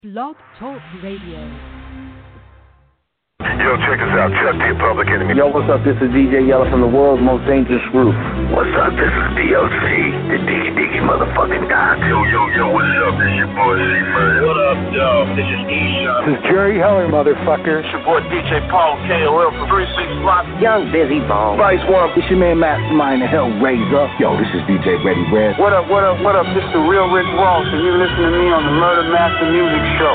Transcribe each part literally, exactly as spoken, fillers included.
Blog Talk Radio. Yo, check this out. Chuck D, Public Enemy. Yo, what's up? This is D J Yella from the world's most dangerous group. What's up? This is D O C, the Diggy Diggy motherfucking doc. Yo, yo, yo, what's up? This your boy C-Man. What up, yo? This is E-Shot. This is Jerry Heller, motherfucker. It's your boy D J Paul K O L from three six Block. Young Busy Bone. Vice One. It's your man Mastermind, the Hellraiser. Yo, this is D J Ready Red. What up, what up, what up? This is the real Rick Ross, and you're listening to me on the Murder Master Music Show.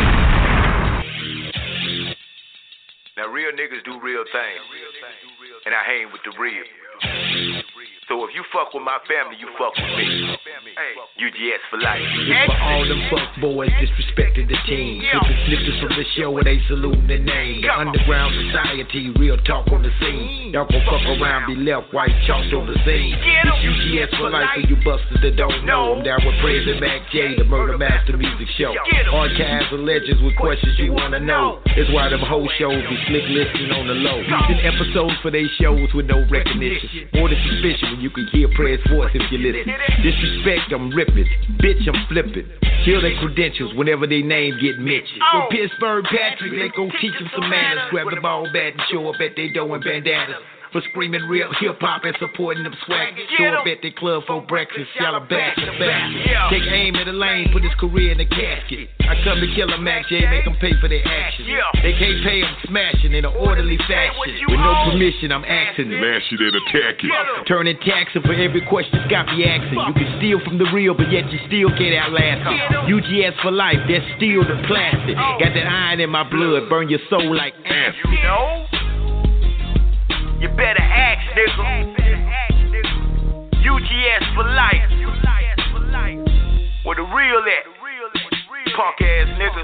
Now, real niggas do real things, and I hang with the real. So if you fuck with my family, you fuck with me. U G S for life. It's for all them fuck boys disrespecting the team. Clipping snippets from the show where they saluting the name. The underground society, real talk on the scene. Y'all gon' fuck around, be left white chalked on the scene. It's U G S for life for you busters that don't know. I'm down with President Mac J, the Murder Master Music Show. Archives of legends with questions you wanna know. It's why them whole shows be slick listening on the low. Recent episodes for they shows with no recognition. More than suspicion. You can hear Prayer's voice if you listen. Disrespect, I'm ripping. Bitch, I'm flipping. Kill their credentials whenever their name get mentioned. Yo, Pittsburgh Patrick, they gon' teach them some manners. Grab the ball bat and show up at their door in bandanas. For screaming real hip-hop and supporting them swag. Show up at their club for breakfast, y'all are back to back. Take aim at the lane, put his career in the casket. I come to kill a Mac J, make them pay for their actions. They can't pay them smashing in an orderly fashion. With no permission, I'm asking them. Lash it and attack it. Turning taxing for every question got me asking. You can steal from the real, but yet you still can't outlast them. U G S for life, that's still the plastic. Got that iron in my blood, burn your soul like acid. You know? You better ask, nigga. U G S for life. Where the real at? Punk ass niggas.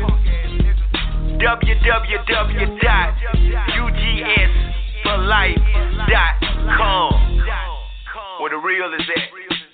w w w dot u g s for life dot com. Where the real is at?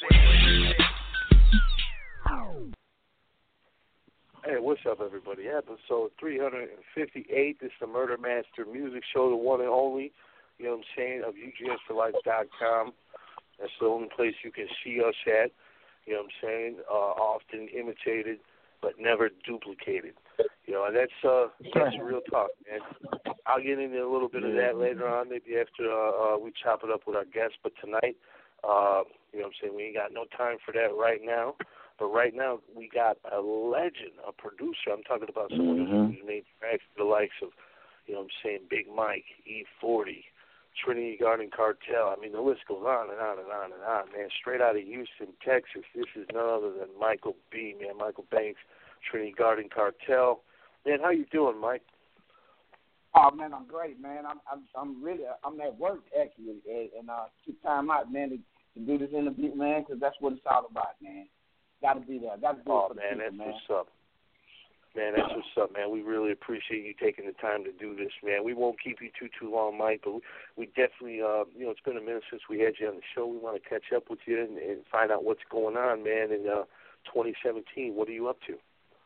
Hey, what's up, everybody? Episode three fifty-eight. This is the Murder Master Music Show, the one and only. You know what I'm saying, of U G S for life dot com. That's the only place you can see us at. You know what I'm saying? Uh, often imitated, but never duplicated. You know, and that's uh, that's real talk, man. I'll get into a little bit of that later on, maybe after uh, uh, we chop it up with our guests. But tonight, uh, you know what I'm saying, we ain't got no time for that right now. But right now, we got a legend, a producer. I'm talking about someone mm-hmm. who's made tracks for the likes of, you know what I'm saying, Big Mike, E forty, Trinity Garden Cartel. I mean, the list goes on and on and on and on, man. Straight out of Houston, Texas. This is none other than Michael B., man. Michael Banks, Trinity Garden Cartel. Man, how you doing, Mike? Oh, man, I'm great, man. I'm I'm, I'm really, I'm at work, actually, and, and uh, took time out, man, to, to do this interview, man, because that's what it's all about, man. Got to be there. Got to do oh, it for man, the people, that's man. what's up. Man, that's what's up, man. We really appreciate you taking the time to do this, man. We won't keep you too, too long, Mike, but we, we definitely, uh, you know, it's been a minute since we had you on the show. We want to catch up with you and, and find out what's going on, man, in uh, twenty seventeen. What are you up to?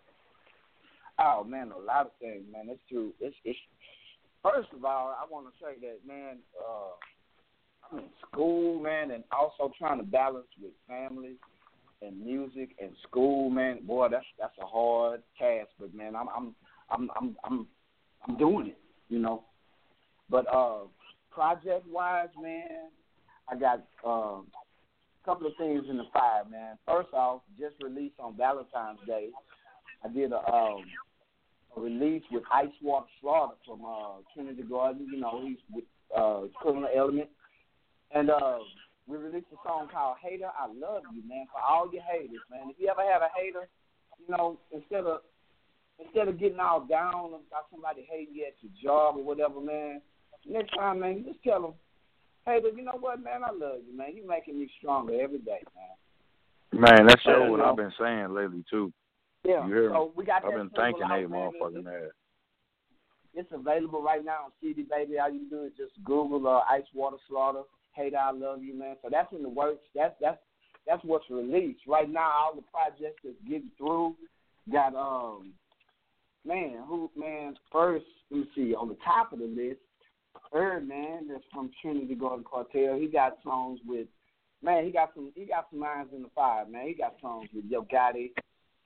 Oh, man, a lot of things, man. It's true. It's, it's, first of all, I want to say that, man, uh, I'm in school, man, and also trying to balance with family and music and school, man. Boy, that's that's a hard task, but man, I'm I'm I'm I'm I'm, I'm doing it, you know. But uh, project wise, man, I got um, a couple of things in the fire, man. First off, just released on Valentine's Day, I did a, um, a release with Ice Water Slaughter from uh, Trinity Garden. You know, he's with uh, Criminal Element, and uh. we released a song called Hater, I Love You, man, for all your haters, man. If you ever have a hater, you know, instead of instead of getting all down about somebody hating you at your job or whatever, man, next time, man, just tell them, hater, you know what, man, I love you, man. You're making me stronger every day, man. Man, that's sure uh, what you know, I've been saying lately, too. Yeah, you hear so me? we got that. I've been thinking they motherfucking ass. It's available right now on C D, baby. All you do is just Google uh, Ice Water Slaughter. Hater, I Love You, man. So that's in the works. That's that's that's what's released right now. All the projects that's getting through got um man who man first. Let me see on the top of the list. Herb, man, that's from Trinity Garden Cartel. He got songs with man. He got some. He got some irons in the fire, man. He got songs with Yo Gotti,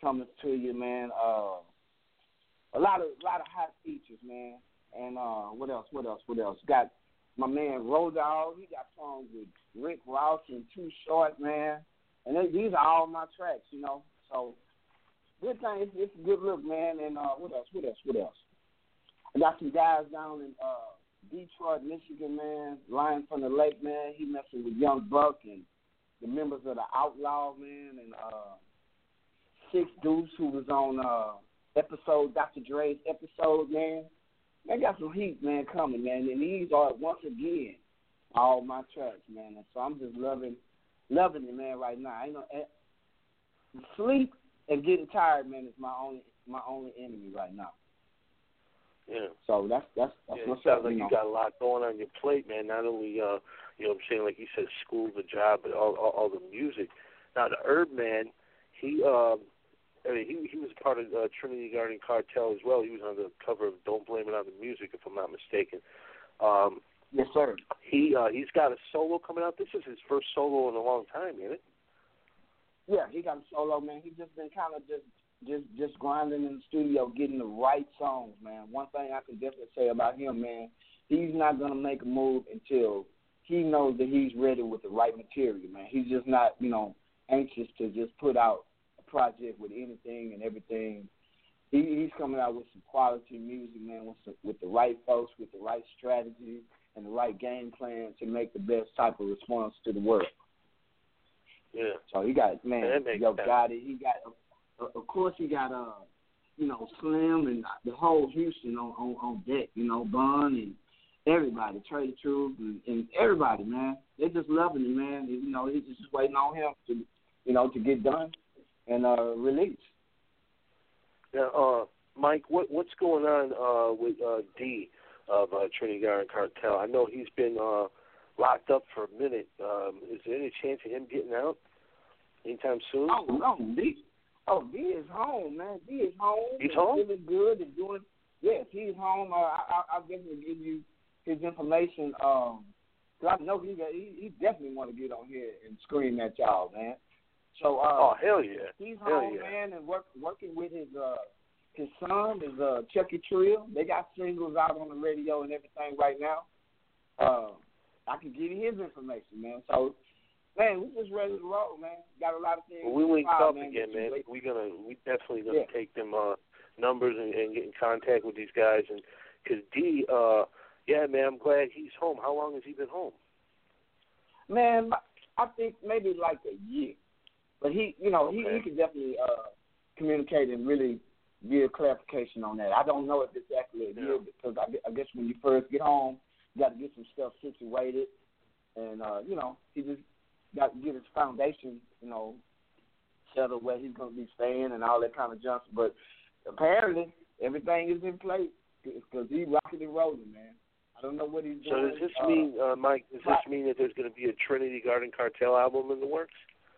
coming to you, man. Uh, a lot of a lot of hot features, man. And uh, what else? What else? What else? Got my man Road Dogg. He got songs with Rick Ross and Too Short, man. And they, these are all my tracks, you know. So good thing. It's, it's a good look, man. And uh, what else? What else? What else? I got some guys down in uh, Detroit, Michigan, man. Lion from the Lake, man. He messing with Young Buck and the members of the Outlaw, man, and uh, Six Deuce, who was on uh, episode, Doctor Dre's episode, man. They got some heat, man, coming, man. And these are, once again, all my tracks, man. And so I'm just loving loving it, man, right now. I know, sleep and getting tired, man, is my only my only enemy right now. Yeah. So that's that's, that's yeah, what's it sounds up. like you, you know. got a lot going on your plate, man. Not only, uh, you know what I'm saying, like you said, school, the job, but all, all, all the music. Now, the Herb Man, he, um, I mean, he he was part of uh, Trinity Garden Cartel as well. He was on the cover of Don't Blame It on the Music, if I'm not mistaken. Um, yes, sir. He, uh, he's got a solo coming out. This is his first solo in a long time, isn't it? Yeah, he got a solo, man. He's just been kind of just, just, just grinding in the studio, getting the right songs, man. One thing I can definitely say about him, man, he's not going to make a move until he knows that he's ready with the right material, man. He's just not, you know, anxious to just put out a project with anything and everything. He, he's coming out with some quality music, man, with, some, with the right folks, with the right strategy and the right game plan to make the best type of response to the world. Yeah. So he got, man, yeah, yo, got it. He got, uh, of course, he got, uh, you know, Slim and the whole Houston on, on, on deck, you know, Bun and everybody, Trey Truth and, and everybody, man. They're just loving it, man. You know, he's just waiting on him to, you know, to get done and uh, release. Now, uh, Mike, what what's going on uh, with uh, D of uh, Trinity Garden Cartel? I know he's been uh, locked up for a minute. Um, is there any chance of him getting out anytime soon? Oh, no, D. Oh, D is home, man. D is home. He's home? Feeling good and doing, yes, he's home. Uh, I, I, I'll definitely give you his information. Um, cause I know he, got, he he definitely want to get on here and scream at y'all, man. So, uh, oh hell yeah, he's hell home, yeah. man, and work, working with his uh, his son, his uh, Chucky Trill. They got singles out on the radio and everything right now. Uh, I can give you his information, man. So, man, we just ready to roll, man. Got a lot of things. Well, we linked file, up man. again, man. Wait. We gonna we definitely gonna yeah. take them uh, numbers and, and get in contact with these guys, and because D, uh, yeah, man, I'm glad he's home. How long has he been home? Man, I think maybe like a year. But he, you know, he, okay. he can definitely uh, communicate and really give clarification on that. I don't know if it's exactly a year yeah. because I, I guess when you first get home, you got to get some stuff situated, and uh, you know, he just got to get his foundation, you know, settled where he's going to be staying and all that kind of junk. But apparently, everything is in place because he's rocking and rolling, man. I don't know what he's so doing. So does this uh, mean, uh, Mike? Does this mean that there's going to be a Trinity Garden Cartel album in the works?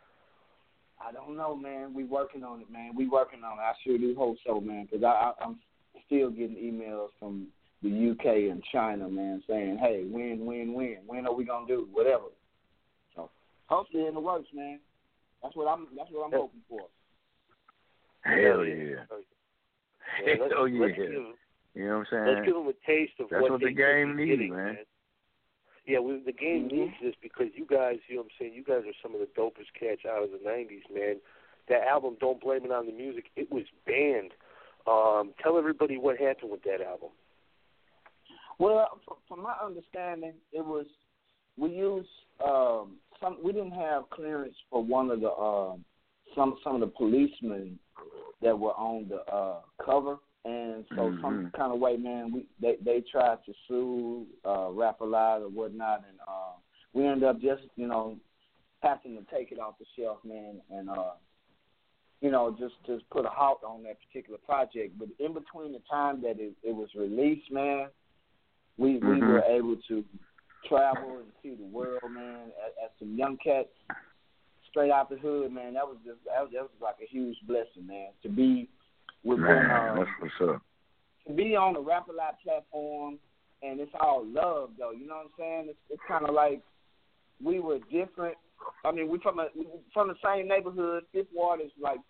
I don't know, man. We working on it, man. We working on it. I sure do hope so, man, because I, I, I'm still getting emails from the U K and China, man, saying, hey, when, when, when? When are we going to do? Whatever. So hopefully in the works, man. That's what I'm That's what I'm hoping for. Hell yeah. yeah let's, Hell yeah. Let's give, you know what I'm saying? Let's give them a taste of That's what, what they the game needs, getting, man. man. Yeah, we, the game mm-hmm. needs this because you guys, you know what I'm saying, you guys are some of the dopest cats out of the nineties, man. That album, Don't Blame It on the Music, it was banned. Um, tell everybody what happened with that album. Well, from my understanding, it was, we used, um, some, we didn't have clearance for one of the, uh, some some of the policemen that were on the uh, cover. And so mm-hmm. some kind of way, man, we they, they tried to sue uh, Rap-A-Lot or whatnot, and uh, we ended up just, you know, having to take it off the shelf, man, and, uh, you know, just, just put a halt on that particular project. But in between the time that it, it was released, man, we mm-hmm. we were able to travel and see the world, man, as, as some young cats straight out the hood, man. That was just that was, that was like a huge blessing, man, to be with Man, um, that's what's up. To be on the Rap-A-Lot platform, and it's all love, though. You know what I'm saying? It's, it's kind of like we were different. I mean, we from a we from the same neighborhood. Fifth Ward is like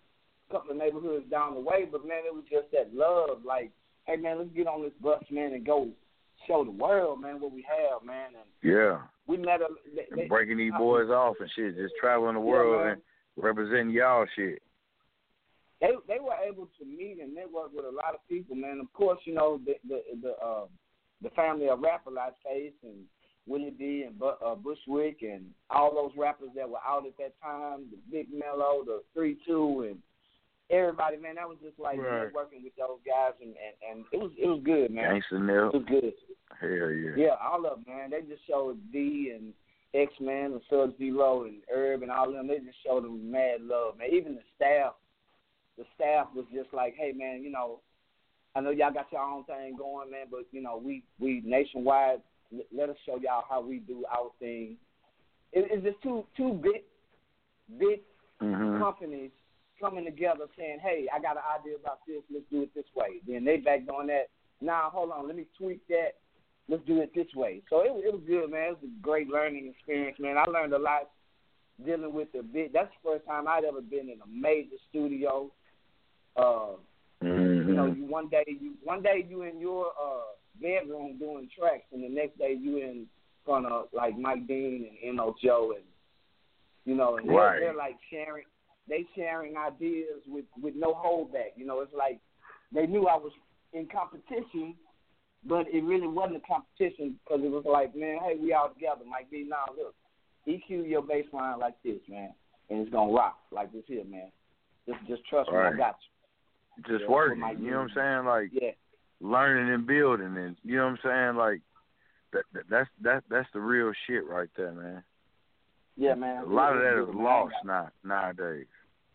couple of neighborhoods down the way, but man, it was just that love. Like, hey man, let's get on this bus, man, and go show the world, man, what we have, man. And yeah. We met a they, they, breaking these boys I, off and shit, just traveling the world yeah, and representing y'all shit. They they were able to meet and network with a lot of people, man. Of course, you know the the the, uh, the family of rapper like Face and Willie D and uh, Bushwick and all those rappers that were out at that time, the Big Mello, the three two, and everybody, man. That was just like right. networking with those guys, and, and, and it was it was good, man. Gangsta Nell. It was good. Hell yeah. Yeah, all of them, man. They just showed D and X-Man and Sub Zero and Herb and all of them. They just showed them mad love, man. Even the staff. The staff was just like, hey, man, you know, I know y'all got your own thing going, man, but, you know, we, we nationwide, let us show y'all how we do our thing. It, it's just two two big, big mm-hmm. companies coming together saying, hey, I got an idea about this, let's do it this way. Then they back on that, nah, hold on, let me tweak that, let's do it this way. So it, it was good, man. It was a great learning experience, man. I learned a lot dealing with the big, that's the first time I'd ever been in a major studio. Uh, mm-hmm. You know, you one day you one day you in your uh, bedroom doing tracks, and the next day you in front of like Mike Dean and N O Joe, and you know, and right. they're, they're like sharing, they sharing ideas with, with no holdback. You know, it's like they knew I was in competition, but it really wasn't a competition because it was like, man, hey, we all together. Mike D, now look, E Q your bass line like this, man, and it's gonna rock like this here, man. Just just trust right. me, I got you. Just yeah, working, you know what I'm saying? Like yeah. learning and building, and you know what I'm saying? Like that, that that's that that's the real shit right there, man. Yeah, man. A lot of that is lost now nowadays.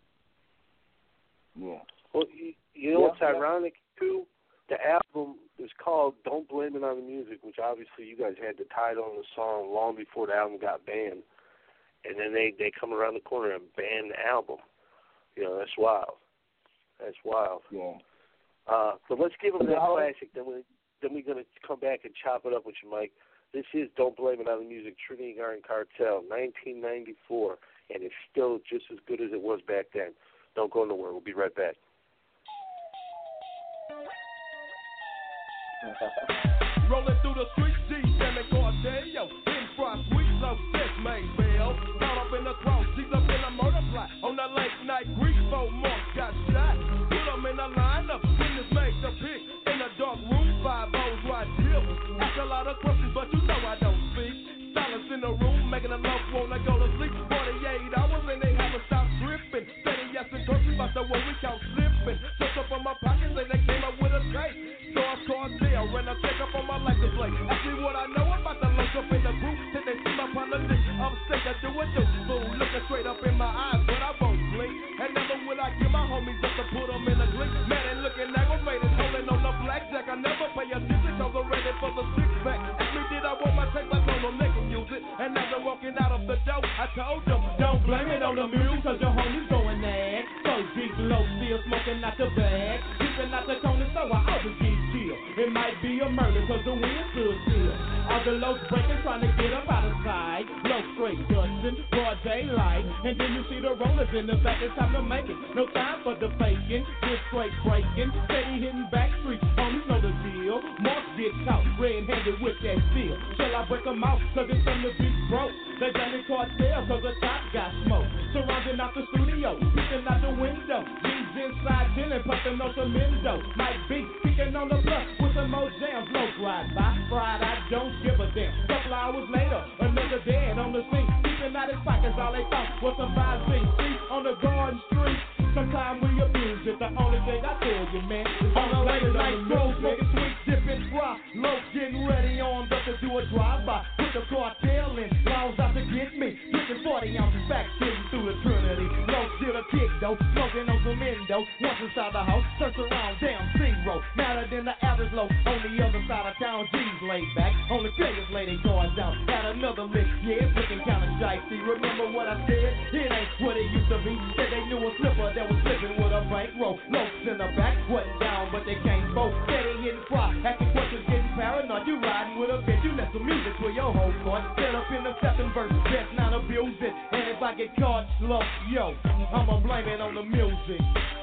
Yeah. Well, you, you know yeah, what's yeah. ironic too? The album is called "Don't Blame It on the Music," which obviously you guys had the title on the song long before the album got banned, and then they they come around the corner and ban the album. You know, that's wild. That's wild. Yeah. Uh, but let's give them that Yeah. classic. Then we then we're gonna come back and chop it up with you, Mike. This is "Don't Blame It on the Music," Trinity Garden Cartel, nineteen ninety-four, and it's still just as good as it was back then. Don't go nowhere. We'll be right back. Rolling through the streets, G, Sammy Cordell, in front, sweet, so this may fail. Caught up in the cross, G's up in a murder plot. On the late night, Greek folk monks got shot. Put them in a lineup, witness make the pick. In a dark room, five O's right here. Ask a lot of questions, but you know I don't speak. Silence in the room, making a love wanna go to sleep. forty-eight hours and they haven't stopped dripping. Steady yes and turkey, but the one we count slipping. Took up on my pockets and they came up with a tape. Source cartel, ran a check up on my license plate. Ask me what I know about the look up in the group. Till they see my politics, I'm sick of doing do. Fool, looking straight up in my eyes, but I won't blink. And never will I give my homies just to put them in a glink. Man, and looking aggravated, holding on the blackjack. I never pay attention cause I'm ready for the six pack. Ask me did I want my tape, I told them they can use it. And as I'm walking out of the door, I told them, don't blame it on the music cause your homies going mad. So deep low, still smoking out the bag. Keeping out the corner so I always get killed. It might be a murder cause the wind stood still. All the lows breaking, trying to get up out of sight. Low straight dusting, broad daylight. And then you see the rollers in the back, it's time to make it. No time for the faking, just straight breaking. Steady hitting back streets, homies know the deal. Marks get caught, red-handed with that steel. Shall I break them out, cause it's from the beat broke. They done in cartel, cause the top got smoke. Surrounding out the studio, peeking out the window. G's inside chillin', puffin' on some endo. Might be kicking on the bluff with some more jams. No ride by, fried, I don't give a damn. Couple hours later, another dead on the scene. Keeping out his pockets, all they thought was some five C. On the garden street, sometimes we abuse it. The only thing I tell you, man, is on the late night road, smoking sweet, dipping fry. Low getting ready on up to do a drive-by. Put the cartel in, laws out to get me. Drinking forty ounces back, shooting through the Trinity. Low did a kick though, smoking on some endo. Once inside the house, turns around, damn zero. Madder than the average low. On the other side of town, G's laid back. On the players lay they guards down. Got another lick, yeah, it's looking kinda dicey. Remember what I said? It ain't what it used to be. Said they knew a slipper that was slipping with a bankroll. Loafs in the back, wasn't down, but they can't both. Steady hitting fry, asking questions, getting paranoid. You riding with a bitch, you let some music for your whole court. Set up in the second verse, best not abuse it. Anybody I get caught slow, yo, I'ma blame it on the music.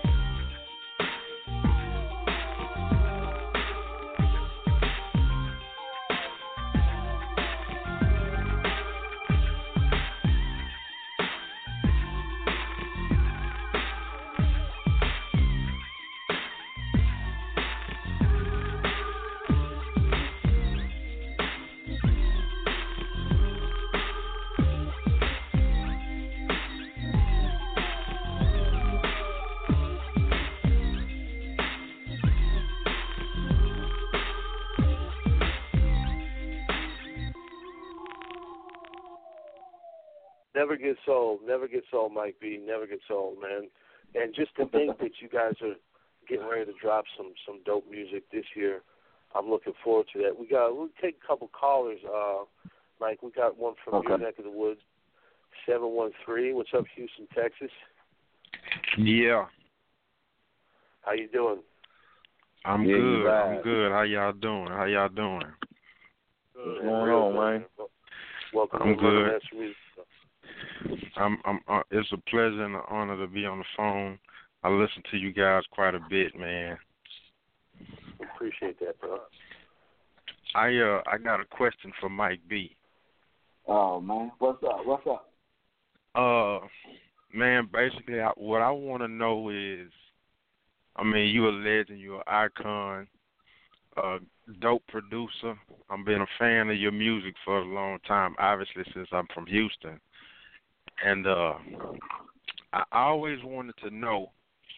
Never gets old. Never gets old, Mike B. Never gets old, man. And just to think that you guys are getting ready to drop some some dope music this year, I'm looking forward to that. We got we'll take a couple callers. Uh, Mike, we got one from okay. your neck of the woods, seven one three. What's up, Houston, Texas? Yeah. How you doing? I'm yeah, good. Right. I'm good. How y'all doing? How y'all doing? What's going on, man? Welcome I'm to good. Master Music. I'm. I'm. Uh, it's a pleasure and an honor to be on the phone. I listen to you guys quite a bit, man. Appreciate that, bro. I uh. I got a question for Mike B. Oh man, what's up? What's up? Uh, man, basically, I, what I want to know is, I mean, you're a legend, you're an icon, a dope producer. I've been a fan of your music for a long time, obviously since I'm from Houston. And uh, I always wanted to know,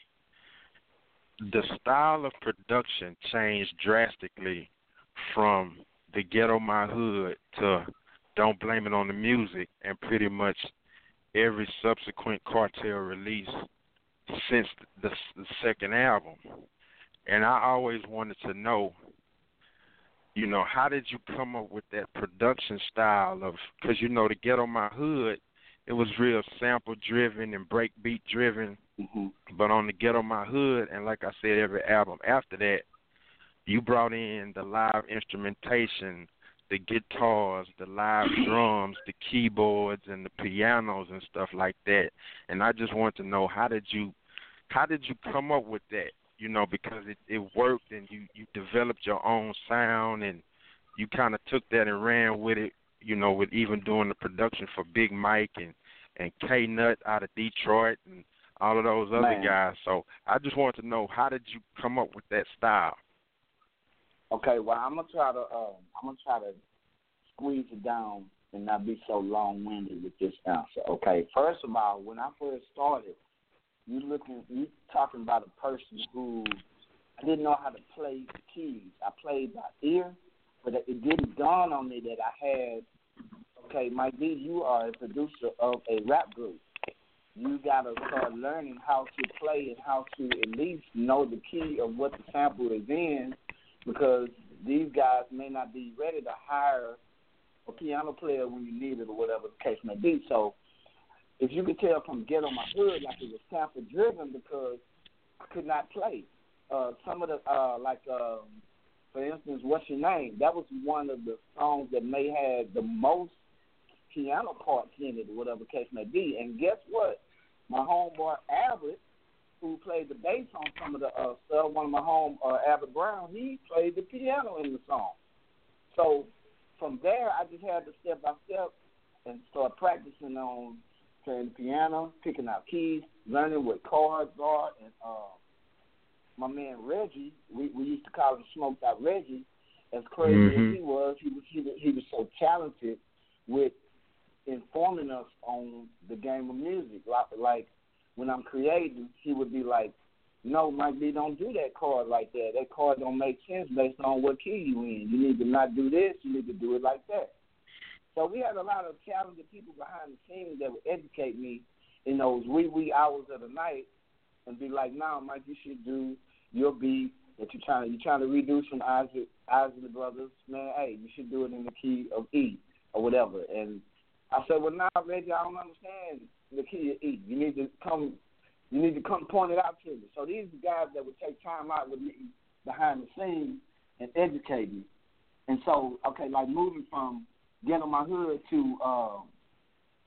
the style of production changed drastically from the Ghetto My Hood to Don't Blame It on the Music, and pretty much every subsequent Cartel release since the, the second album. And I always wanted to know, you know, how did you come up with that production style of, because, you know, the Ghetto My Hood, it was real sample-driven and breakbeat-driven, mm-hmm. but on the Ghetto My Hood, and like I said, every album after that, you brought in the live instrumentation, the guitars, the live drums, the keyboards, and the pianos and stuff like that. And I just want to know, how did you, how did you come up with that? You know, because it, it worked, and you, you developed your own sound, and you kind of took that and ran with it, you know, with even doing the production for Big Mike and, and K-Nut out of Detroit and all of those other Man. guys. So I just wanted to know, how did you come up with that style? Okay, well, I'm gonna try to uh, I'm gonna try to squeeze it down and not be so long-winded with this answer. Okay, first of all, when I first started, you looking you talking about a person who I didn't know how to play the keys. I played by ear, but it didn't dawn on me that I had. Okay, Mike B, you are a producer of a rap group. You gotta start learning how to play and how to at least know the key of what the sample is in, because these guys may not be ready to hire a piano player when you need it or whatever the case may be. So if you could tell from Ghetto My Hood, like it was sample driven, because I could not play. Uh, some of the, uh, like, um, for instance, What's Your Name? That was one of the songs that may have the most piano parts in it or whatever the case may be. And guess what? My homeboy Albert, who played the bass on some of the uh, stuff, one of my home, uh, Albert Brown, he played the piano in the song. So from there, I just had to step by step and start practicing on playing the piano, picking out keys, learning what chords are. And uh, my man Reggie, we, we used to call him Smoked Out Reggie. As crazy mm-hmm. as he was, he was, he was he was so talented with informing us on the game of music. Like, like when I'm creating, he would be like, "No, Mike B, don't do that chord like that. That chord don't make sense based on what key you in. You need to not do this. You need to do it like that." So we had a lot of talented people behind the scenes that would educate me in those wee wee hours of the night and be like, "Nah, Mike, you should do your beat that you're trying to you're trying to redo from Isaac Isaac Brothers. Man, hey, you should do it in the key of E or whatever." And I said, "Well, now, Reggie, I don't understand the key of E. You need to come, you need to come point it out to me." So these are guys that would take time out with me behind the scenes and educate me. And so, okay, like moving from Ghetto My Hood to uh,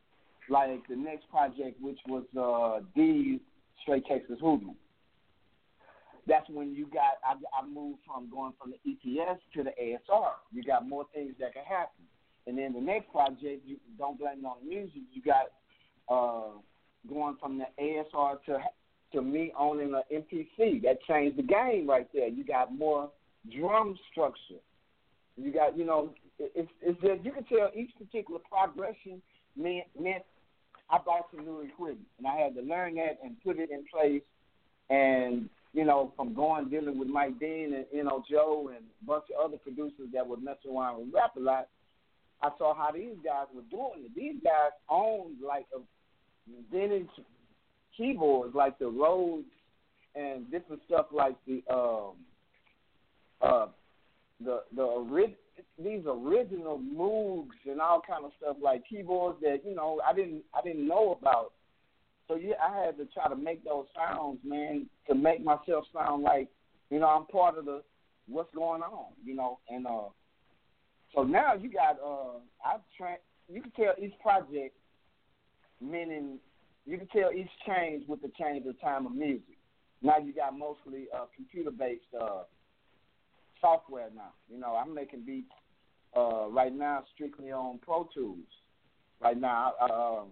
like the next project, which was uh, D Straight Texas Hoodlum. That's when you got, I, I moved from going from the E P S to the A S R. You got more things that can happen. And then the next project, you don't blame it on the music, you got uh, going from the A S R to to me owning an M P C. That changed the game right there. You got more drum structure. You got, you know, it's, it's just, you can tell each particular progression meant, meant I bought some new equipment. And I had to learn that and put it in place. And, you know, from going dealing with Mike Dean and, you know, Joe and a bunch of other producers that were messing around with rap a lot, I saw how these guys were doing it. These guys owned, like, a vintage keyboards, like the Rhodes and different stuff like the um uh the the ori- these original Moogs and all kind of stuff, like keyboards that, you know, I didn't I didn't know about. So yeah, I had to try to make those sounds, man, to make myself sound like, you know, I'm part of the what's going on, you know. And uh so now you got uh I've tra- you can tell each project, meaning you can tell each change with the change of time of music. Now you got mostly uh, computer-based uh, software now. You know, I'm making beats uh, right now strictly on Pro Tools. Right now, uh,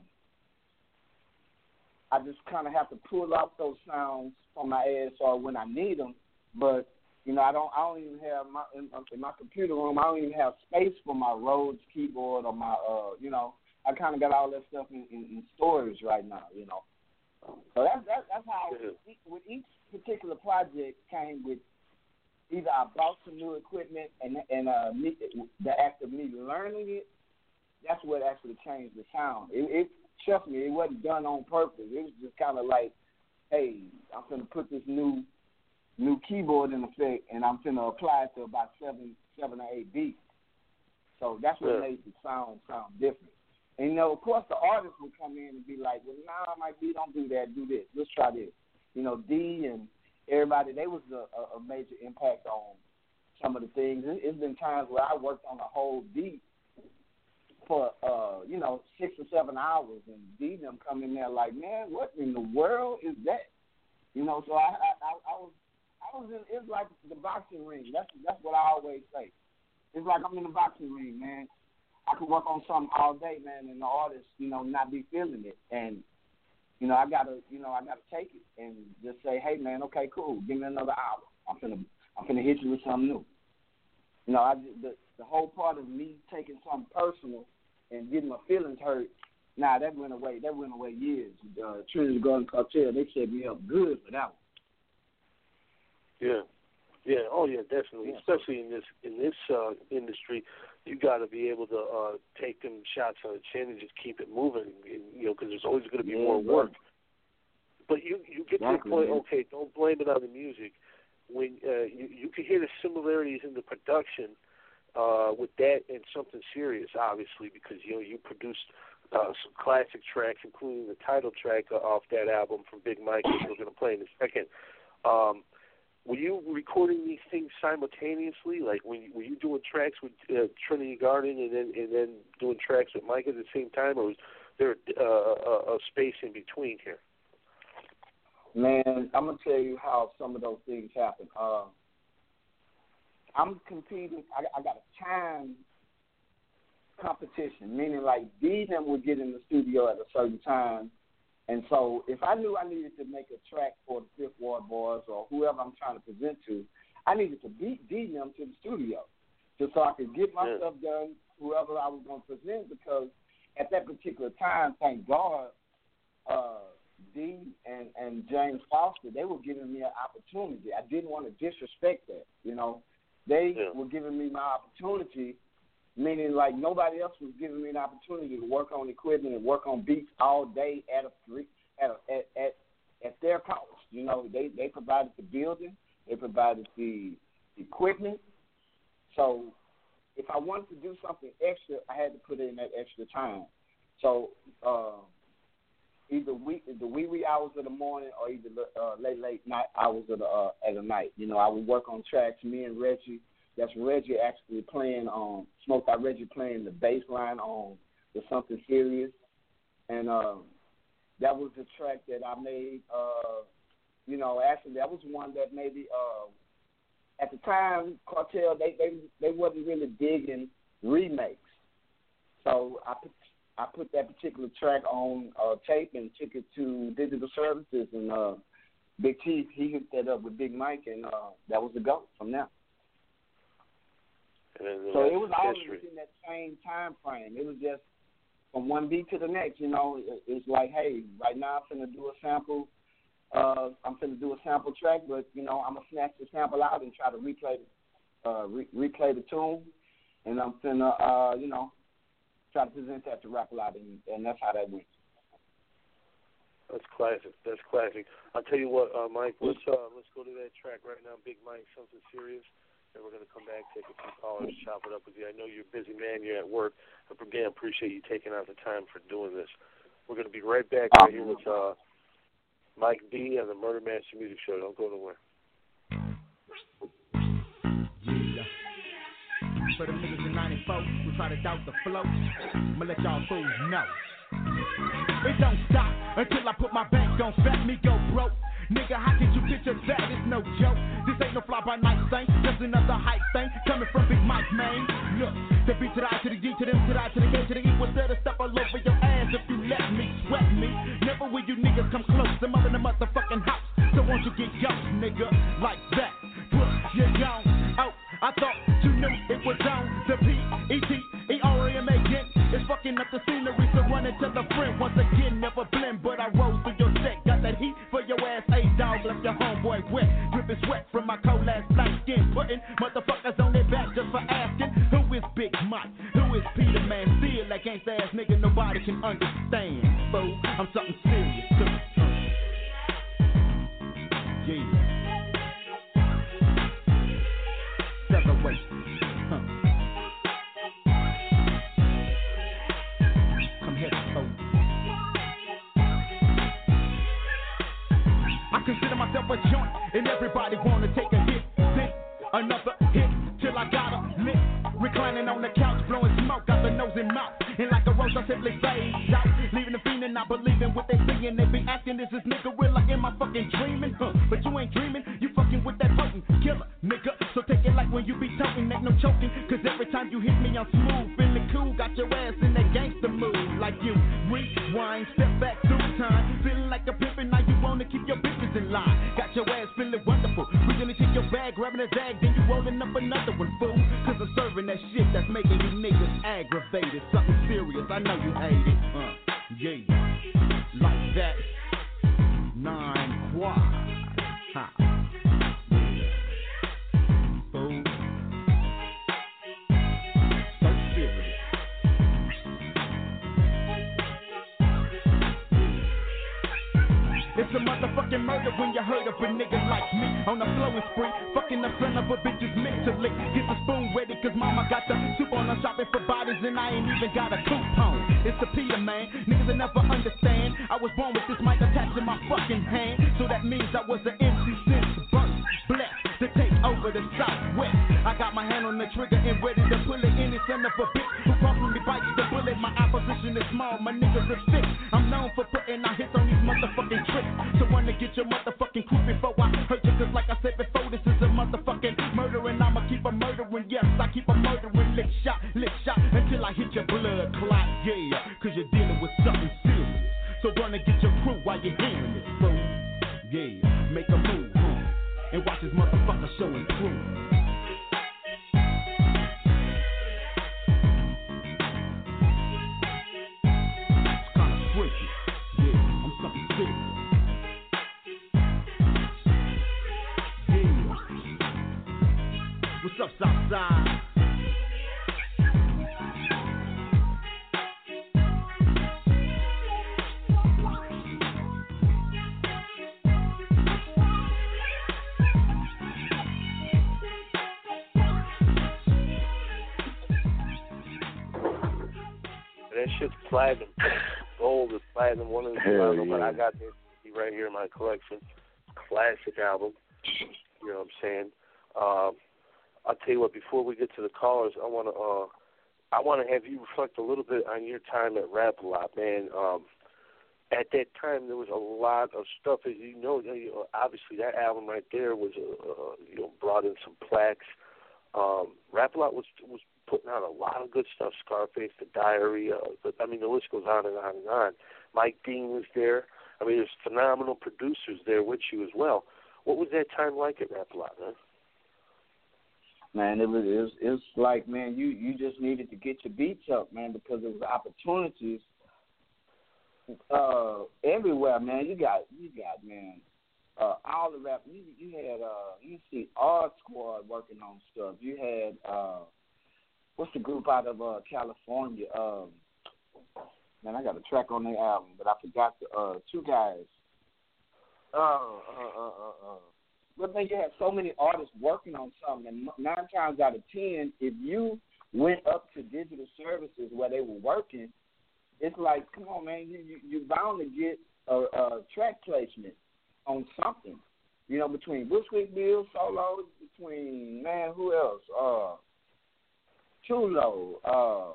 I just kind of have to pull out those sounds from my A S R when I need them. But you know, I don't. I don't even have my in, in my computer room. I don't even have space for my Rhodes keyboard or my, uh, you know. I kind of got all that stuff in, in, in storage right now, you know. So that's that's, that's how yeah. with each particular project came with either I bought some new equipment and and uh, me, the act of me learning it. That's what actually changed the sound. It, it trust me, it wasn't done on purpose. It was just kind of like, hey, I'm gonna put this new new keyboard in effect, and I'm gonna apply it to about seven seven or eight beats. So that's what yeah. made the sound sound different. And, you know, of course, the artist would come in and be like, well, nah, Mike B, don't do that, do this. Let's try this. You know, D and everybody, they was a, a major impact on some of the things. It, it's been times where I worked on a whole beat for, uh, you know, six or seven hours, and D them come in there like, man, what in the world is that? You know, so I, I, I, I was, I was in, it's like the boxing ring. That's that's what I always say. It's like I'm in the boxing ring, man. I could work on something all day, man, and the artist, you know, not be feeling it. And, you know, I gotta, you know, I gotta take it and just say, hey, man, okay, cool, give me another hour. I'm finna, I'm finna hit you with something new. You know, I the the whole part of me taking something personal and getting my feelings hurt, nah, that went away. That went away years. Uh, Trinity Garden Cartel, they set me up good for that one. Yeah, yeah, oh yeah, definitely. Yeah. Especially in this in this uh, industry. You got to be able to uh, take them shots on the chin and just keep it moving, you know, because there's always going to be yeah, more work. But you you get exactly, to the point, man. Okay, don't blame it on the music. When uh, you, you can hear the similarities in the production uh, with that and Something Serious, obviously, because, you know, you produced uh, some classic tracks, including the title track uh, off that album from Big Mike, which we're going to play in a second. Um, Were you recording these things simultaneously? Like, were you, were you doing tracks with uh, Trinity Garden and then and then doing tracks with Mike at the same time, or was there uh, a, a space in between here? Man, I'm gonna tell you how some of those things happen. Uh, I'm competing. I, I got a time competition, meaning like these them would get in the studio at a certain time. And so if I knew I needed to make a track for the Fifth Ward Boys or whoever I'm trying to present to, I needed to beat D them to the studio just so I could get my yeah. stuff done, whoever I was going to present, because at that particular time, thank God, uh, D and, and James Foster, they were giving me an opportunity. I didn't want to disrespect that, you know. They yeah. were giving me my opportunity, meaning like nobody else was giving me an opportunity to work on equipment and work on beats all day at a at a, at, at at their cost. You know, they they provided the building, they provided the equipment. So if I wanted to do something extra, I had to put in that extra time. So uh, either we the wee wee hours of the morning or either the uh, late late night hours of the uh, at the night. You know, I would work on tracks. Me and Reggie. That's Reggie actually playing on, Smoked Out Reggie playing the bass line on the Something Serious. and uh, that was the track that I made. Uh, you know, actually, that was one that maybe uh, at the time, Cartel they they they wasn't really digging remakes, so I put I put that particular track on uh, tape and took it to Digital Services, and uh, Big Chief he hooked that up with Big Mike, and uh, that was the go from there. And so it was always history. in that same time frame. It was just from one beat to the next. You know, it, it's like, hey, right now I'm finna do a sample. Uh, I'm finna do a sample track, but you know, I'm gonna snatch the sample out and try to replay, uh, re- replay the tune, and I'm finna, uh, you know, try to present that to Rap A Lot, and, and that's how that went. That's classic. That's classic. I'll tell you what, uh, Mike. Let's uh, let's go to that track right now, Big Mike, something serious. And we're going to come back, take a few callers, chop it up with you. I know you're a busy man. You're at work. But again, appreciate you taking out the time for doing this. We're going to be right back right here with uh, Mike D on the Murder Master Music Show. Don't go nowhere. Yeah. For the niggas in ninety-four who try to doubt the flow, I'ma let y'all fools know. It don't stop until I put my back on fat, me go broke. Nigga, how could you picture that? It's no joke. This ain't no fly-by-night thing. Just another hype thing coming from Big Mike, man. Look, the B to the I to the D to the M to the I to the K to the E was there to step all over your ass if you let me sweat me. Never will you niggas come close. I'm up in the motherfucking house. So won't you get ghost, nigga, like that? Put your gun out. I thought you knew it was on the P E T E R M again. It's fucking up the scenery, so run it to the friend once again. Never blend, but I rose through your set. Got that heat for your ass, hey dog. Left your homeboy wet, dripping sweat from my cold ass black skin. Putting motherfuckers on their back just for asking. Who is Big Mike? Who is Peter, man? Still that gangsta ass nigga nobody can understand. Fool, I'm something serious too. Yeah. Featherweight. Huh. Come here, folks. I consider myself a joint, and everybody wanna take a hit. Then another hit till I got a lit. Reclining on the couch, blowing smoke out the nose and mouth. And like a rose, I simply fade out. Leaving the fiend and not believing what they saying. They be asking, is this nigga real? Like, am I fucking dreaming? Huh. But you ain't dreaming, you fucking with that potent killer, nigga. So take it like when you be talking, ain't no choking. Cause every time you hit me, I'm smooth, feeling cool. Got your ass in that gangster mood. Like you rewind, step back through time. Feeling like a pimpin', now you wanna keep your bitches in line. Got your ass feeling wonderful. Reaching into your bag, grabbing a zag, then you rolling up another one, fool. Cause I'm serving that shit that's making you niggas aggravated. Something serious, I know you hate it. Uh, yeah, like that. Nine quad. Ha. Yeah. Fool. So serious. It's a motherfucking murder when you heard of a nigga like me on a flowing spree, fucking the son of a bitches mentally. Get the spoon ready, cause mama got the soup on. I'm shopping for bodies and I ain't even got a coupon. It's a Peter, man. Niggas will never understand. I was born with this mic attached to my fucking hand, so that means I was an M C since birth. Blessed to take over the Southwest. I got my hand on the trigger and ready to pull it. Any son of a bitch who crossing me bites the bullet. My opposition is small, my niggas are thick. I'm known for putting out hits on these motherfucking tricks. So wanna get your motherfucking crew before I hurt you. Cause like I said before, this is a motherfucking murder. And I'ma keep a murdering, yes, I keep a murdering. Lick shot, lick shot, until I hit your blood clot, yeah. Cause you're dealing with something serious. So wanna get your crew while you're hearing this, fool. Yeah, make a move, huh? And watch this motherfucker showing through. It's kinda freaky, yeah, I'm something serious. What's up, Southside? That shit's platinum. Gold is platinum. One of the platinum, yeah. but I got this right here in my collection. Classic album. You know what I'm saying? Um, I'll tell you what. Before we get to the callers, I want to uh, I want to have you reflect a little bit on your time at Rap A Lot, man. Um, at that time there was a lot of stuff. As you know, you know obviously that album right there was a, uh, you know brought in some plaques. Um, Rap-A-Lot was was putting out a lot of good stuff. Scarface, The Diary. Uh, but, I mean, the list goes on and on and on. Mike Dean was there. I mean, there's phenomenal producers there with you as well. What was that time like at Rap-A-Lot, man? Man, it was, it was it was like, man, you, you just needed to get your beats up, man, because there was opportunities uh, everywhere, man. You got you got man, uh, all the rap. You you had uh, you see Art Squad working on stuff. You had uh, what's the group out of uh, California? Um, man, I got a track on their album, but I forgot the uh, two guys. Uh, uh, uh, uh, uh. But man, you had so many artists working on something, and nine times out of ten, if you went up to digital services where they were working, it's like, come on, man, you, you, you're bound to get a, a track placement on something. You know, between Bushwick Bill, Solo, between, man, who else? Uh, Chulo, uh,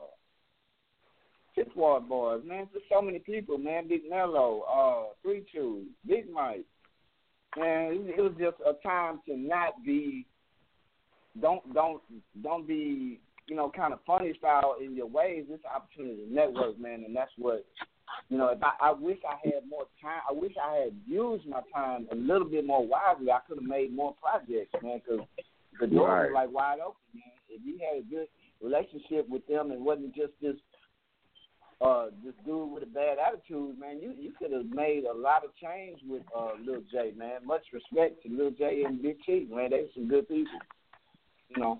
Fifth Ward Boys, man, there's so many people, man, Big Mello, uh, three two, Big Mike. Man, it was just a time to not be, don't don't don't be, you know, kind of funny style in your ways. It's an opportunity to network, man, and that's what, you know. If I, I wish I had more time. I wish I had used my time a little bit more wisely. I could have made more projects, man, because the doors right. were like wide open, man. If you had a good relationship with them and wasn't just this. Uh, this dude with a bad attitude, man, you, you could have made a lot of change with uh, Lil J, man. Much respect to Lil J and Big Chief, man. They were some good people, you know.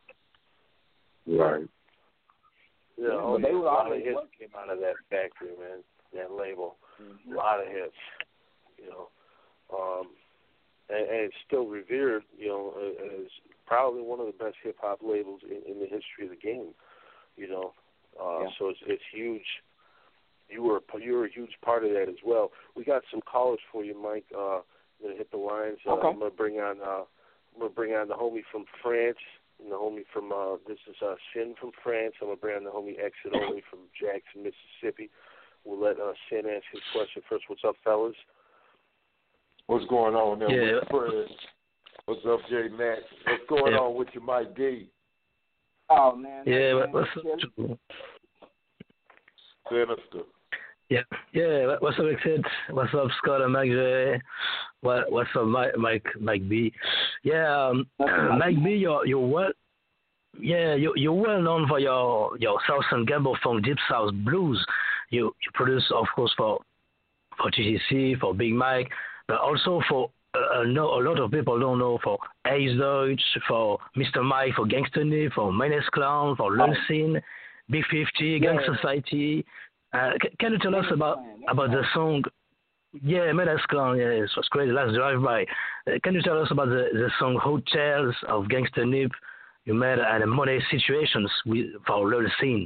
Right. Yeah, yeah oh, but they yeah. were a lot of always hits working. came out of that factory, man, that label. Mm-hmm. A lot of hits, you know. Um, and, and it's still revered, you know, as probably one of the best hip-hop labels in, in the history of the game, you know. Uh, yeah. So it's it's huge. You were you were a huge part of that as well. We got some callers for you, Mike. Uh, I'm gonna hit the lines. Uh, okay. I'm gonna bring on uh, I'm gonna bring on the homie from France and the homie from uh, this is uh, Sin from France. I'm gonna bring on the homie Exit Only from Jackson, Mississippi. We'll let uh, Sin ask his question first. What's up, fellas? What's going on there yeah. with Fred? What's up, J Max? What's going yeah. on with you, Mike D? Oh man. Yeah, man, what's up? Sinister. Yeah, yeah. What's up, Exit? What's up, Scott and Mike J? What What's up, Mike Mike Mike B? Yeah, um, Mike B, you're you're well. Yeah, you you're well known for your your Southern Gable Funk Deep South blues. You you produce, of course, for for T T C, for Big Mike, but also for Uh, no, a lot of people don't know for Ace Deutsch, for Mister Mike, for Gangsta Nip, for Menace Clown, for Lulcin, Big fifty, Gang yeah. Society. Uh, c- can you tell us about about the song? Yeah, Menace Clown, yeah, it was crazy. Last drive by. Uh, can you tell us about the, the song Hotels of Gangsta Nip you made and Money Situations with, for Lulcin?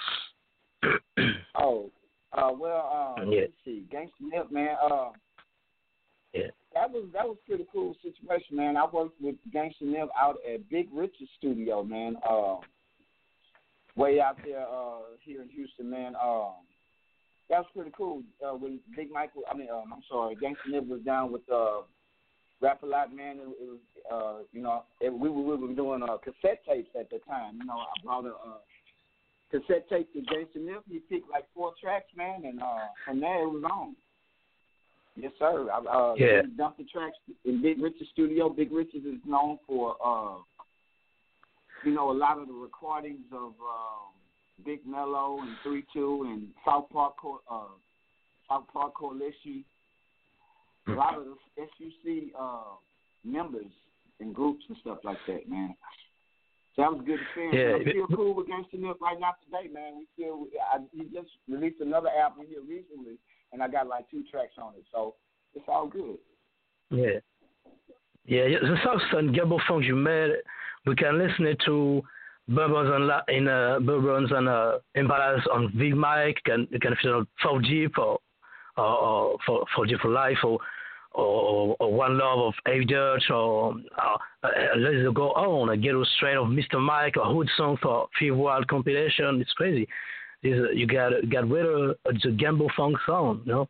oh, uh, well, uh, yeah. let's see, Gangsta Nip, man. Uh, yeah. That was that was a pretty cool situation, man. I worked with Gangsta Nip out at Big Rich's studio, man. Uh, way out there uh, here in Houston, man. Um, that was pretty cool. Uh, when Big Michael, I mean, um, I'm sorry, Gangsta Nip was down with uh, Rap-A-Lot, man. It, it was, uh, you know, it, we, were, we were doing uh, cassette tapes at the time. You know, I brought a uh, cassette tape to Gangsta Nip. He picked like four tracks, man, and uh, from there it was on. Yes, sir. I uh, yeah. dumped the tracks in Big Rich's studio. Big Rich's is known for, uh, you know, a lot of the recordings of uh, Big Mello and three two and South Park, Co- uh, South Park Coalition. A lot of the S U C uh, members and groups and stuff like that, man. So that was a good experience. Yeah. I'm still cool with Gangsta Nip right now today, man. We still, I, he just released another album here recently. And I got like two tracks on it, so it's all good. Yeah. Yeah, the Southern Gable Funk you made, we can listen it to Bourbons and La- in uh, Bourbons and uh, Imbalance on Big Mike, can you can feel four G for or, or for four G for Life or or, or One Love of A Dutch or uh, uh, Let's Go On, a Ghetto Strain of Mister Mike or Hood Song for Fifth Wild compilation. It's crazy. You got got rid of the Gable Funk sound, you know.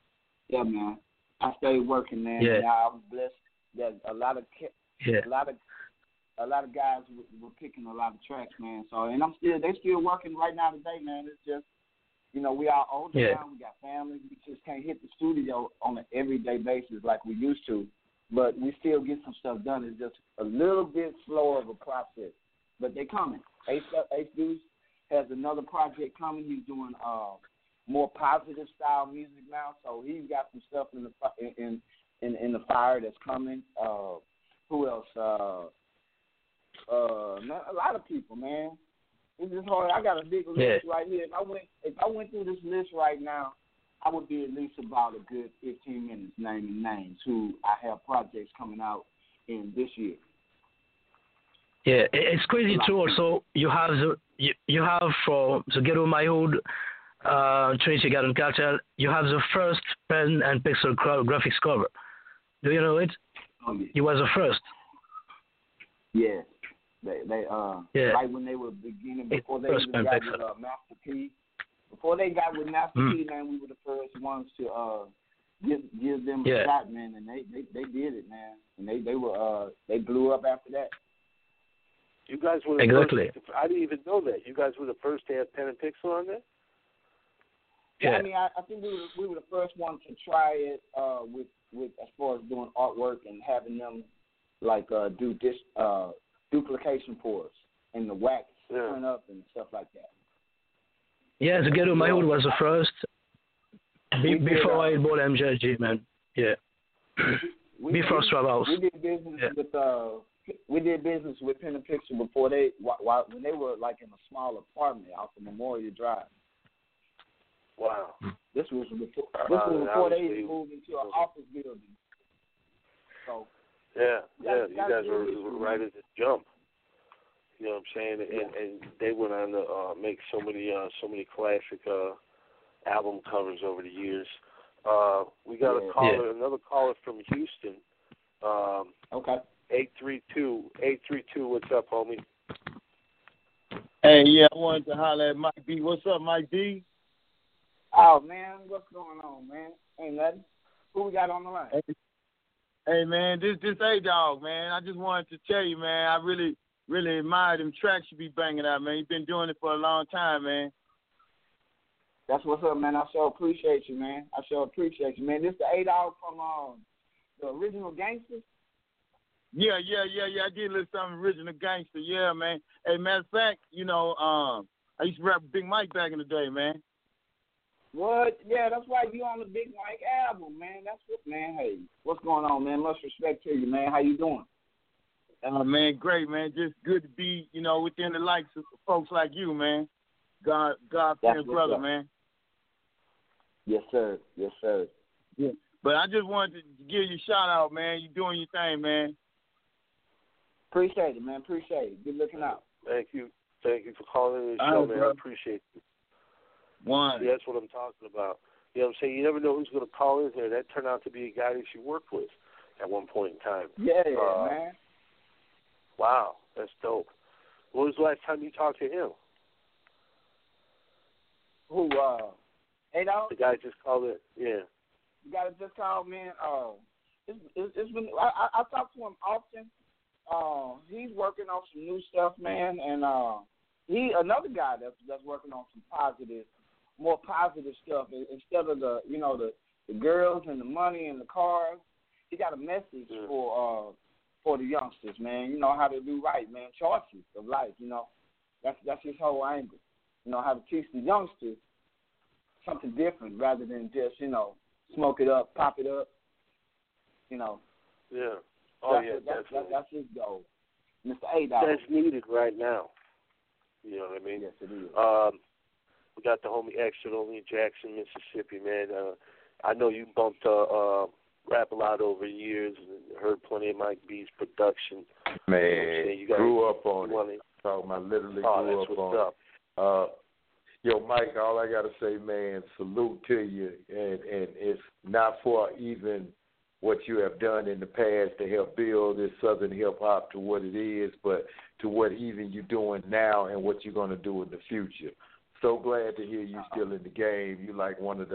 Yeah, man. I stayed working, man. Yeah. And I was blessed that a lot of yeah. a lot of a lot of guys were, were picking a lot of tracks, man. So, and I'm still they still working right now today, man. It's just, you know, we are older yeah. now. We got families. We just can't hit the studio on an everyday basis like we used to. But we still get some stuff done. It's just a little bit slower of a process. But they coming. Ace Ace Deuce has another project coming. He's doing uh, more positive style music now. So he's got some stuff in the in in, in the fire that's coming. Uh, who else? Uh, uh, a lot of people, man. It's just hard. I got a big list yeah. right here. If I went if I went through this list right now, I would be at least about a good fifteen minutes naming names who I have projects coming out in this year. Yeah, it's crazy too. Also, you have the you, you have for the Ghetto My Hood, uh, Trinity Garden Cartel. You have the first pen and pixel graphics cover. Do you know it? Oh, yeah. He was the first. Yeah, they they uh yeah. right when they were beginning before they first even got with uh, Master P. Before they got with Master mm. P, man, we were the first ones to uh give give them yeah. a shot, man, and they, they they did it, man, and they they were uh they blew up after that. You guys were the exactly. first. I didn't even know that. You guys were the first to have pen and pixel on there. Yeah, yeah. I mean, I, I think we were we were the first one to try it uh, with with as far as doing artwork and having them like uh, do dis, uh, duplication for us and the wax yeah. turn up and stuff like that. Yeah, the Ghetto My Hood was the first. Be, did, before uh, I bought M J G, man. Yeah. We, before we, Strab House. We did business yeah. with uh we did business with Pen and Pixel before they while, when they were like in a small apartment off of Memorial Drive. Wow. This was before this uh, was before they obviously, moved into an office building. So yeah, yeah, you you guys were, were right at the jump. You know what I'm saying? And yeah. and they went on to uh, make so many uh, so many classic uh, album covers over the years. Uh, we got yeah. a caller, yeah. another caller from Houston. Um, okay. Eight three two, eight three two. What's up, homie? Hey, yeah, I wanted to holler at Mike B. What's up, Mike B? Oh man, what's going on, man? Ain't nothing. Who we got on the line? Hey, hey man, this this A-Dog, man. I just wanted to tell you, man, I really, really admire them tracks you be banging out, man. You've been doing it for a long time, man. That's what's up, man. I sure appreciate you, man. I sure appreciate you, man. This the A-Dog from um, the original Gangsters. Yeah, yeah, yeah, yeah. I did listen to some original Gangster, yeah, man. Hey, matter of fact, you know, um, I used to rap with Big Mike back in the day, man. What? Yeah, that's why you on the Big Mike album, man. That's what, man. Hey, what's going on, man? Much respect to you, man. How you doing? Uh, man, great, man. Just good to be, you know, within the likes of folks like you, man. God, God, friend, brother, up. man. Yes, sir. Yes, sir. Yeah. But I just wanted to give you a shout out, man. You doing your thing, man. Appreciate it, man. Appreciate it. Good looking out. Thank you. Thank you for calling in the show, right, man. Bro. I appreciate you. One. See, that's what I'm talking about. You know what I'm saying? You never know who's going to call in here. That turned out to be a guy that you worked with at one point in time. Yeah, uh, man. Wow, that's dope. When was the last time you talked to him? Who, uh, A-Dog? The guy just called in, yeah. The guy that just called, man, uh, it's, it's, it's been, I, I, I talk to him often. Uh, he's working on some new stuff, man, and uh, he another guy that's that's working on some positive, more positive stuff instead of the you know the, the girls and the money and the cars. He got a message yeah. for uh for the youngsters, man. You know how to do right, man. Choices of life, you know. That's that's his whole angle. You know how to teach the youngsters something different rather than just you know smoke it up, pop it up, you know. Yeah. Oh, that's yeah, a, that's, definitely. That, that's his goal. Mister A-Dog. That's needed right now. You know what I mean? Yes, it is. Um, we got the homie Extra only in Jackson, Mississippi, man. Uh, I know you bumped uh, uh, Rap a lot over the years and heard plenty of Mike B's production. Man, you know you got grew up on it. it. Talking about literally oh, grew that's up what's on up. it. Uh, yo, Mike, all I got to say, man, salute to you. And, and it's not for even what you have done in the past to help build this Southern hip-hop to what it is, but to what even you're doing now and what you're going to do in the future. So glad to hear you still in the game. You're like one of the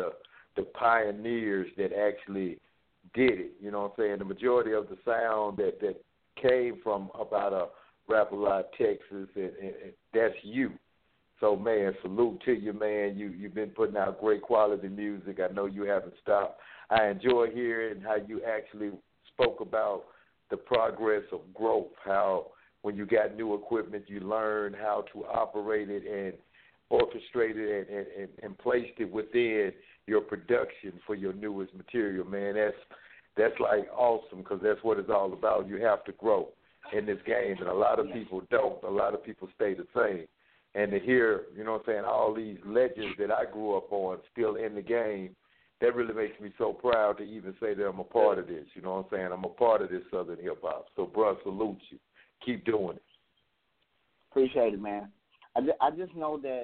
the pioneers that actually did it. You know what I'm saying? The majority of the sound that, that came from about a Rap-A-Lot, Texas, and, and, and that's you. So, man, salute to you, man. You, you've been putting out great quality music. I know you haven't stopped. I enjoy hearing how you actually spoke about the progress of growth, how when you got new equipment, you learn how to operate it and orchestrate it and, and, and placed it within your production for your newest material, man. That's that's like awesome because that's what it's all about. You have to grow in this game, and a lot of people don't. A lot of people stay the same. And to hear, you know what I'm saying, all these legends that I grew up on still in the game, that really makes me so proud to even say that I'm a part of this. You know what I'm saying? I'm a part of this Southern hip-hop. So, bro, salute you. Keep doing it. Appreciate it, man. I just, I just know that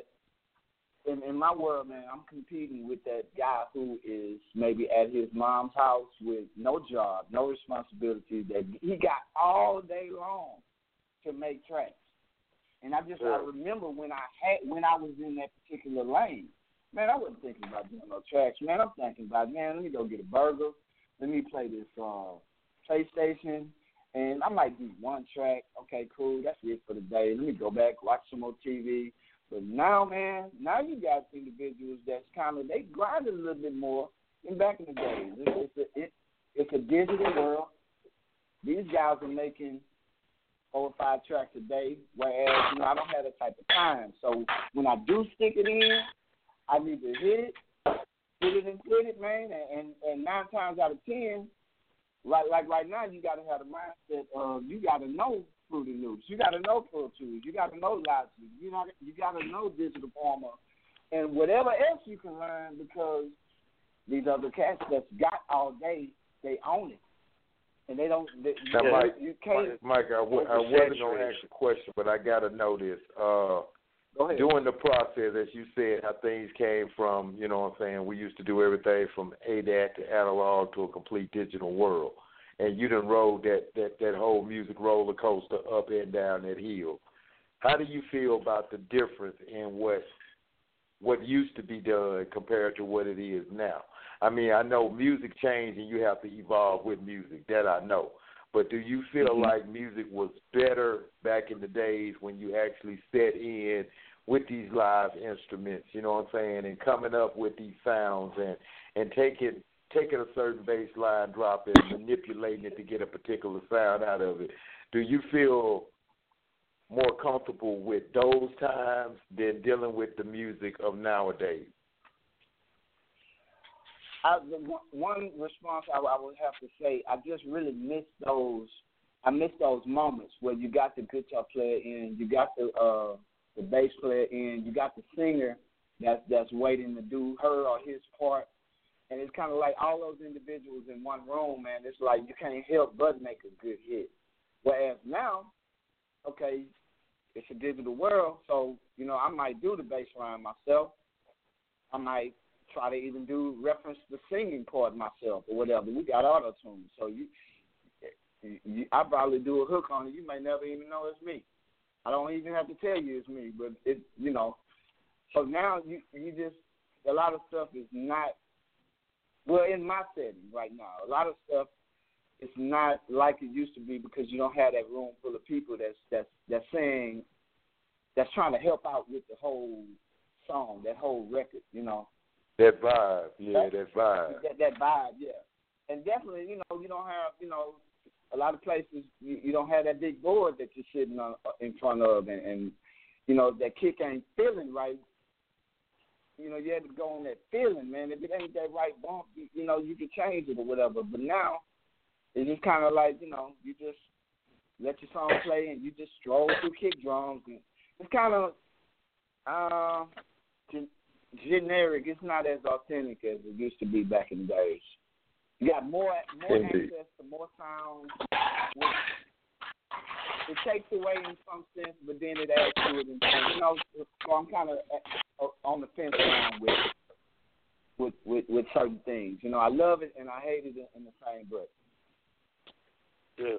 in, in my world, man, I'm competing with that guy who is maybe at his mom's house with no job, no responsibility, that he got all day long to make tracks. And I just yeah. I remember when I had when I was in that particular lane, man, I wasn't thinking about doing no tracks, man. I'm thinking about, man, let me go get a burger, let me play this uh, PlayStation, and I might do one track. Okay, cool, that's it for the day. Let me go back, watch some more T V. But now, man, now you got individuals that's kind of, they grind a little bit more than back in the days. It's, it's, a, it, it's a digital world. These guys are making four or five tracks a day, whereas, you know, I don't have that type of time. So when I do stick it in, I need to hit it, hit it and quit it, man. And, and, and nine times out of ten, like like right now, you got to have the mindset of you got to know Fruity Loops, you got to know Pro Tools, you got to know Logic, you know, you got to know Digital Farmer, and whatever else you can learn, because these other cats that's got all day, they own it. And they don't. They, now, you, Mike, you can't. Mike, I, w- I wasn't going to ask a question, but I got to know this. Uh, during the process, as you said, how things came from, you know what I'm saying, we used to do everything from A D A C to analog to a complete digital world. And you done rode that, that, that whole music roller coaster up and down that hill. How do you feel about the difference in what what used to be done compared to what it is now? I mean, I know music changed and you have to evolve with music. That I know. But do you feel mm-hmm. like music was better back in the days when you actually set in with these live instruments, you know what I'm saying, and coming up with these sounds and, and taking taking a certain bass line drop and manipulating it to get a particular sound out of it? Do you feel more comfortable with those times than dealing with the music of nowadays? I, the one response I, I would have to say, I just really miss those. I miss those moments where you got the guitar player in, you got the uh, the bass player in, you got the singer that's that's waiting to do her or his part, and it's kind of like all those individuals in one room, man. It's like you can't help but make a good hit. Whereas now, okay, it's a digital world, so you know I might do the bass line myself. I might try to even do reference the singing part myself or whatever. We got auto tune, so you, you, I probably do a hook on it. You may never even know it's me. I don't even have to tell you it's me, but it, you know. So now you, you just a lot of stuff is not well in my setting right now. A lot of stuff is not like it used to be because you don't have that room full of people that's that's that's saying that's trying to help out with the whole song, that whole record, you know. That vibe, yeah, that vibe. That, that vibe, yeah. And definitely, you know, you don't have, you know, a lot of places you, you don't have that big board that you're sitting on, in front of, and, and, you know, that kick ain't feeling right. You know, you have to go on that feeling, man. If it ain't that right bump, you, you know, you can change it or whatever. But now, it's just kind of like, you know, you just let your song play and you just stroll through kick drums. And it's kind of, uh, generic. It's not as authentic as it used to be back in the days. You got more more Indeed. access to more sounds. It takes away in some sense, but then it adds to it. And, you know, so I'm kind of on the fence around with, with with with certain things. You know, I love it and I hate it in the same breath. Yeah.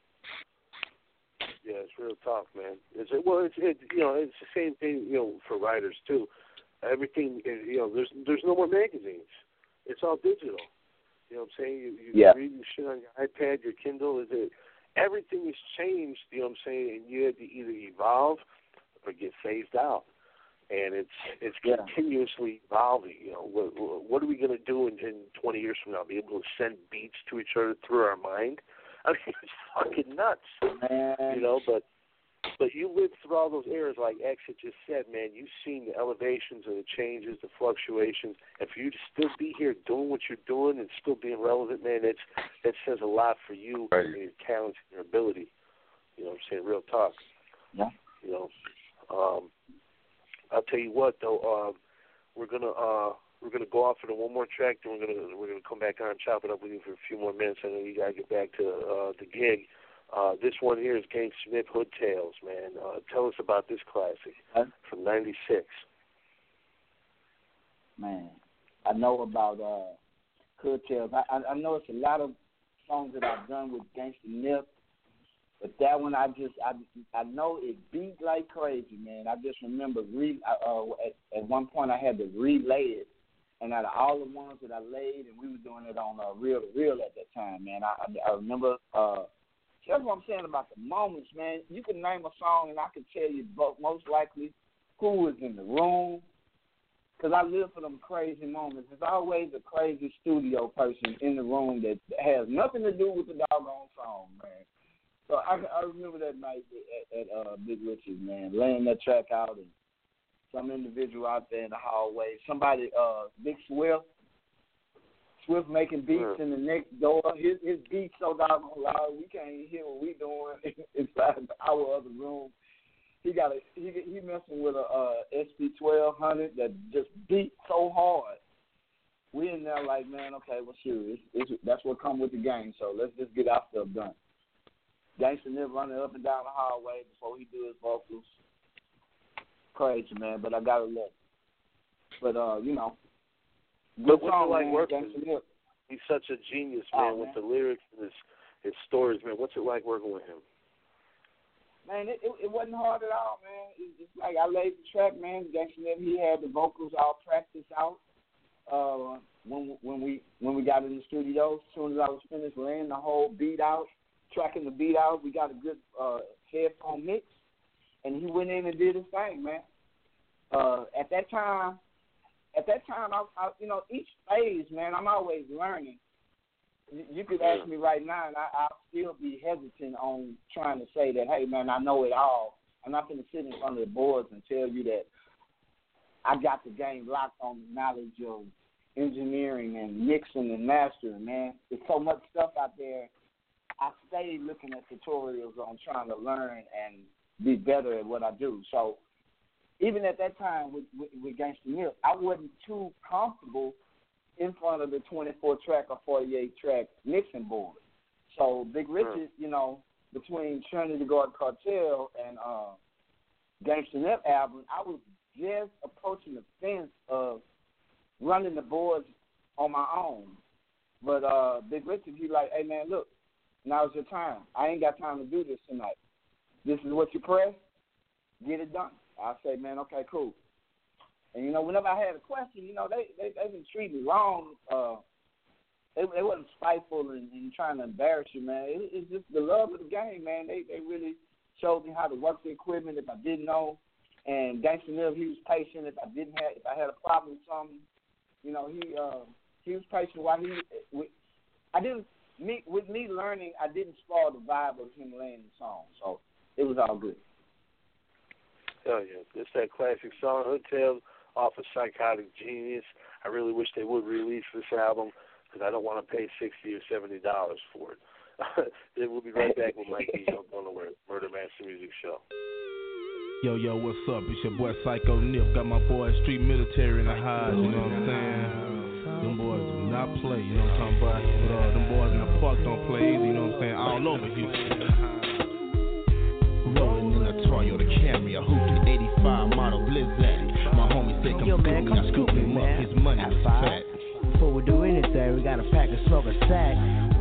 Yeah, it's real tough, man. It's well, it's it, you know, it's the same thing, you know, for writers too. Everything, you know, there's there's no more magazines. it's all digital. You know what I'm saying? You, you yeah. read your shit on your iPad, your Kindle. Is it everything has changed? You know what I'm saying? And you have to either evolve or get phased out. And it's it's yeah. continuously evolving. You know, what, what are we going to do in, in twenty years from now? Be able to send beats to each other through our mind? I mean, it's fucking nuts. Man. You know, but but you lived through all those eras, like X had just said, man. You've seen the elevations and the changes, the fluctuations, and for you to still be here doing what you're doing and still being relevant, man, that's that says a lot for you right. and your talent and your ability. You know what I'm saying? Real talk. Yeah. You know. Um, I'll tell you what, though, uh, we're gonna uh, we're gonna go off for the one more track, then we're gonna we're gonna come back on and chop it up with you for a few more minutes. I know you gotta get back to uh, the gig. Uh, this one here is Gangsta Nip, Hood Tales, man. Uh, tell us about this classic huh? from ninety-six. Man, I know about uh, Hood Tales. I, I I know it's a lot of songs that I've done with Gangsta Nip. But that one, I just, I, I know it beat like crazy, man. I just remember re, uh, at, at one point I had to relay it, and out of all the ones that I laid, and we were doing it on uh, reel to reel at that time, man. I, I, I remember. Uh, that's what I'm saying about the moments, man. You can name a song, and I can tell you both, most likely who was in the room, because I live for them crazy moments. There's always a crazy studio person in the room that has nothing to do with the doggone song, man. So I, I remember that night at, at uh, Big Rich's, man, laying that track out, and some individual out there in the hallway, somebody, uh, Big Swift, Swift making beats yeah. in the next door. His his beats so doggone loud, we can't even hear what we doing inside our other room. He got a he he messing with a uh, S P twelve hundred that just beat so hard. We in there like, man, okay, well, shoot, it's, it's, that's what come with the game. So let's just get our stuff done. Gangsta Nip running up and down the hallway before he do his vocals. Crazy, man, but I gotta look. But, uh, you know. But what's song, it like man, working? Gangsta Nip. He's such a genius, man, oh, with man. the lyrics and his, his stories, man. What's it like working with him? Man, it, it, it wasn't hard at all, man. It's just like I laid the track, man. Gangsta Nip, he had the vocals all practiced out. Uh, when when we when we got in the studio, as soon as I was finished laying the whole beat out, tracking the beat out, we got a good uh, headphone mix, and he went in and did his thing, man. Uh, at that time, at that time, I, I, you know, each phase, man, I'm always learning. You, you could ask me right now, and I, I'll still be hesitant on trying to say that, hey, man, I know it all. I'm not going to sit in front of the boards and tell you that I got the game locked on the knowledge of engineering and mixing and mastering, man. There's so much stuff out there. I stay looking at tutorials on trying to learn and be better at what I do. So even at that time with, with, with Gangsta Nip, I wasn't too comfortable in front of the twenty-four track or forty-eight track mixing board. So Big Richard, you know, between Trinity Garden Cartel and uh, Gangsta Nip album, I was just approaching the fence of running the boards on my own. But uh, Big Richard, he like, hey, man, look, now's your time. I ain't got time to do this tonight. This is what you press. Get it done. I say, man, okay, cool. And, you know, whenever I had a question, you know, they, they, they didn't treat me wrong. Uh, they, they wasn't spiteful and, and trying to embarrass you, man. It, it's just the love of the game, man. They they really showed me how to work the equipment if I didn't know. And Gangsta Nip, he was patient if I didn't have, if I had a problem with something. You know, he uh, he was patient while he, with, I didn't, me with me learning, I didn't spoil the vibe of him laying the song. So it was all good. Hell yeah. It's that classic song, Hood Tales, off of Psychotic Genius. I really wish they would release this album because I don't want to pay sixty or seventy dollars for it. Then we'll be right back with Mike D. Don't go nowhere. Murder Master Music Show. Yo, yo, what's up? It's your boy Psycho Nip. Got my boy Street Military in the highs, you know what I'm saying? Them boys do not play, you know what I'm talking about? But uh, them boys in the park don't play either, you know what I'm saying? All over Houston. Rolling in a Toyota Camry, a Hookie eighty-five model Blizzard. My homie said, come Yo, man, through, I scoop him up, his money was fat. Before we do anything, we gotta pack and smoke a sack. I picked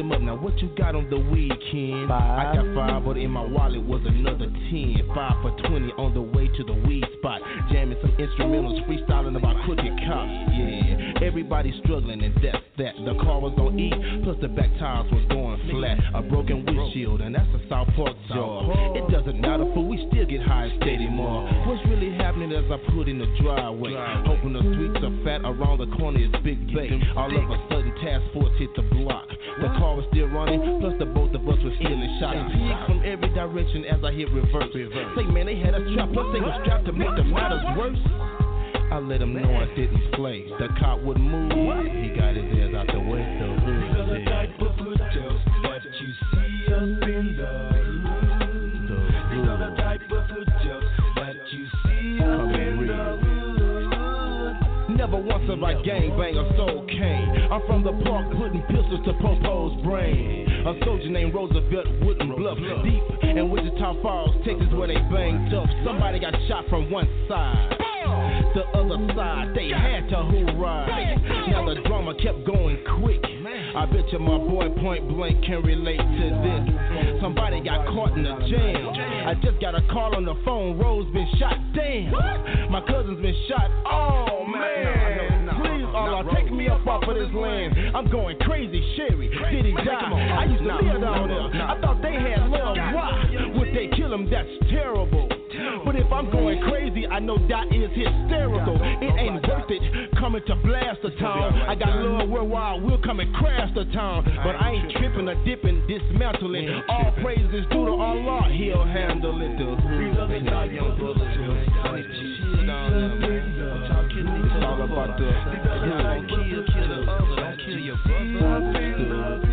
him up. Now what you got on the weekend? Five. I got five, but in my wallet was another ten. Five for twenty on the way to the weed spot. Jamming some instrumentals, freestyling about crooked cops. Yeah, everybody's struggling and that's that. The car was on E, plus the back tires was going flat. A broken windshield, and that's a South Park job. It doesn't matter, for we still get high and steady more. What's really happening as I put in the driveway? Hoping the sweets are fat, around the corner is Big Bay. All of a sudden, task force hit the block. The car was still running, plus the both of us were feeling shot. Pigs from every direction as I hit reverse. Say, man, they had us trapped, plus they were strapped to make the matters worse. I let him know I didn't play. The cop wouldn't move. He got his ass out the way. The hood These are the type of hotels that you see up in the hood. These are the type of hotels that you see up in the hood. Never once have I gangbang or soul cane. I'm from the park putting pistols to Popo's brain. A soldier named Roosevelt wouldn't bluff. Deep in Wichita Falls, Texas, where they banged up. Somebody got shot from one side. The other side, they had to hoorah. Now the drama kept going quick. I bet you my boy Point Blank can relate to this. Somebody got caught in a jam. I just got a call on the phone. Rose been shot. Damn, my cousin's been shot. Oh man, please Allah, take me up off of this land. I'm going crazy. Sherry, did he die? I used to live down there. I thought they had love. Why would they kill him? That's terrible. But if I'm going crazy, I know that is hysterical. It ain't worth it coming to blast the town. I got love worldwide, we'll come and crash the town. But I ain't tripping or dipping, dismantling. All praises due to Allah, he'll handle it. The hood, young brothers, chill down there, man. It's all about the hood. Don't kill, kill the other, don't kill your brother.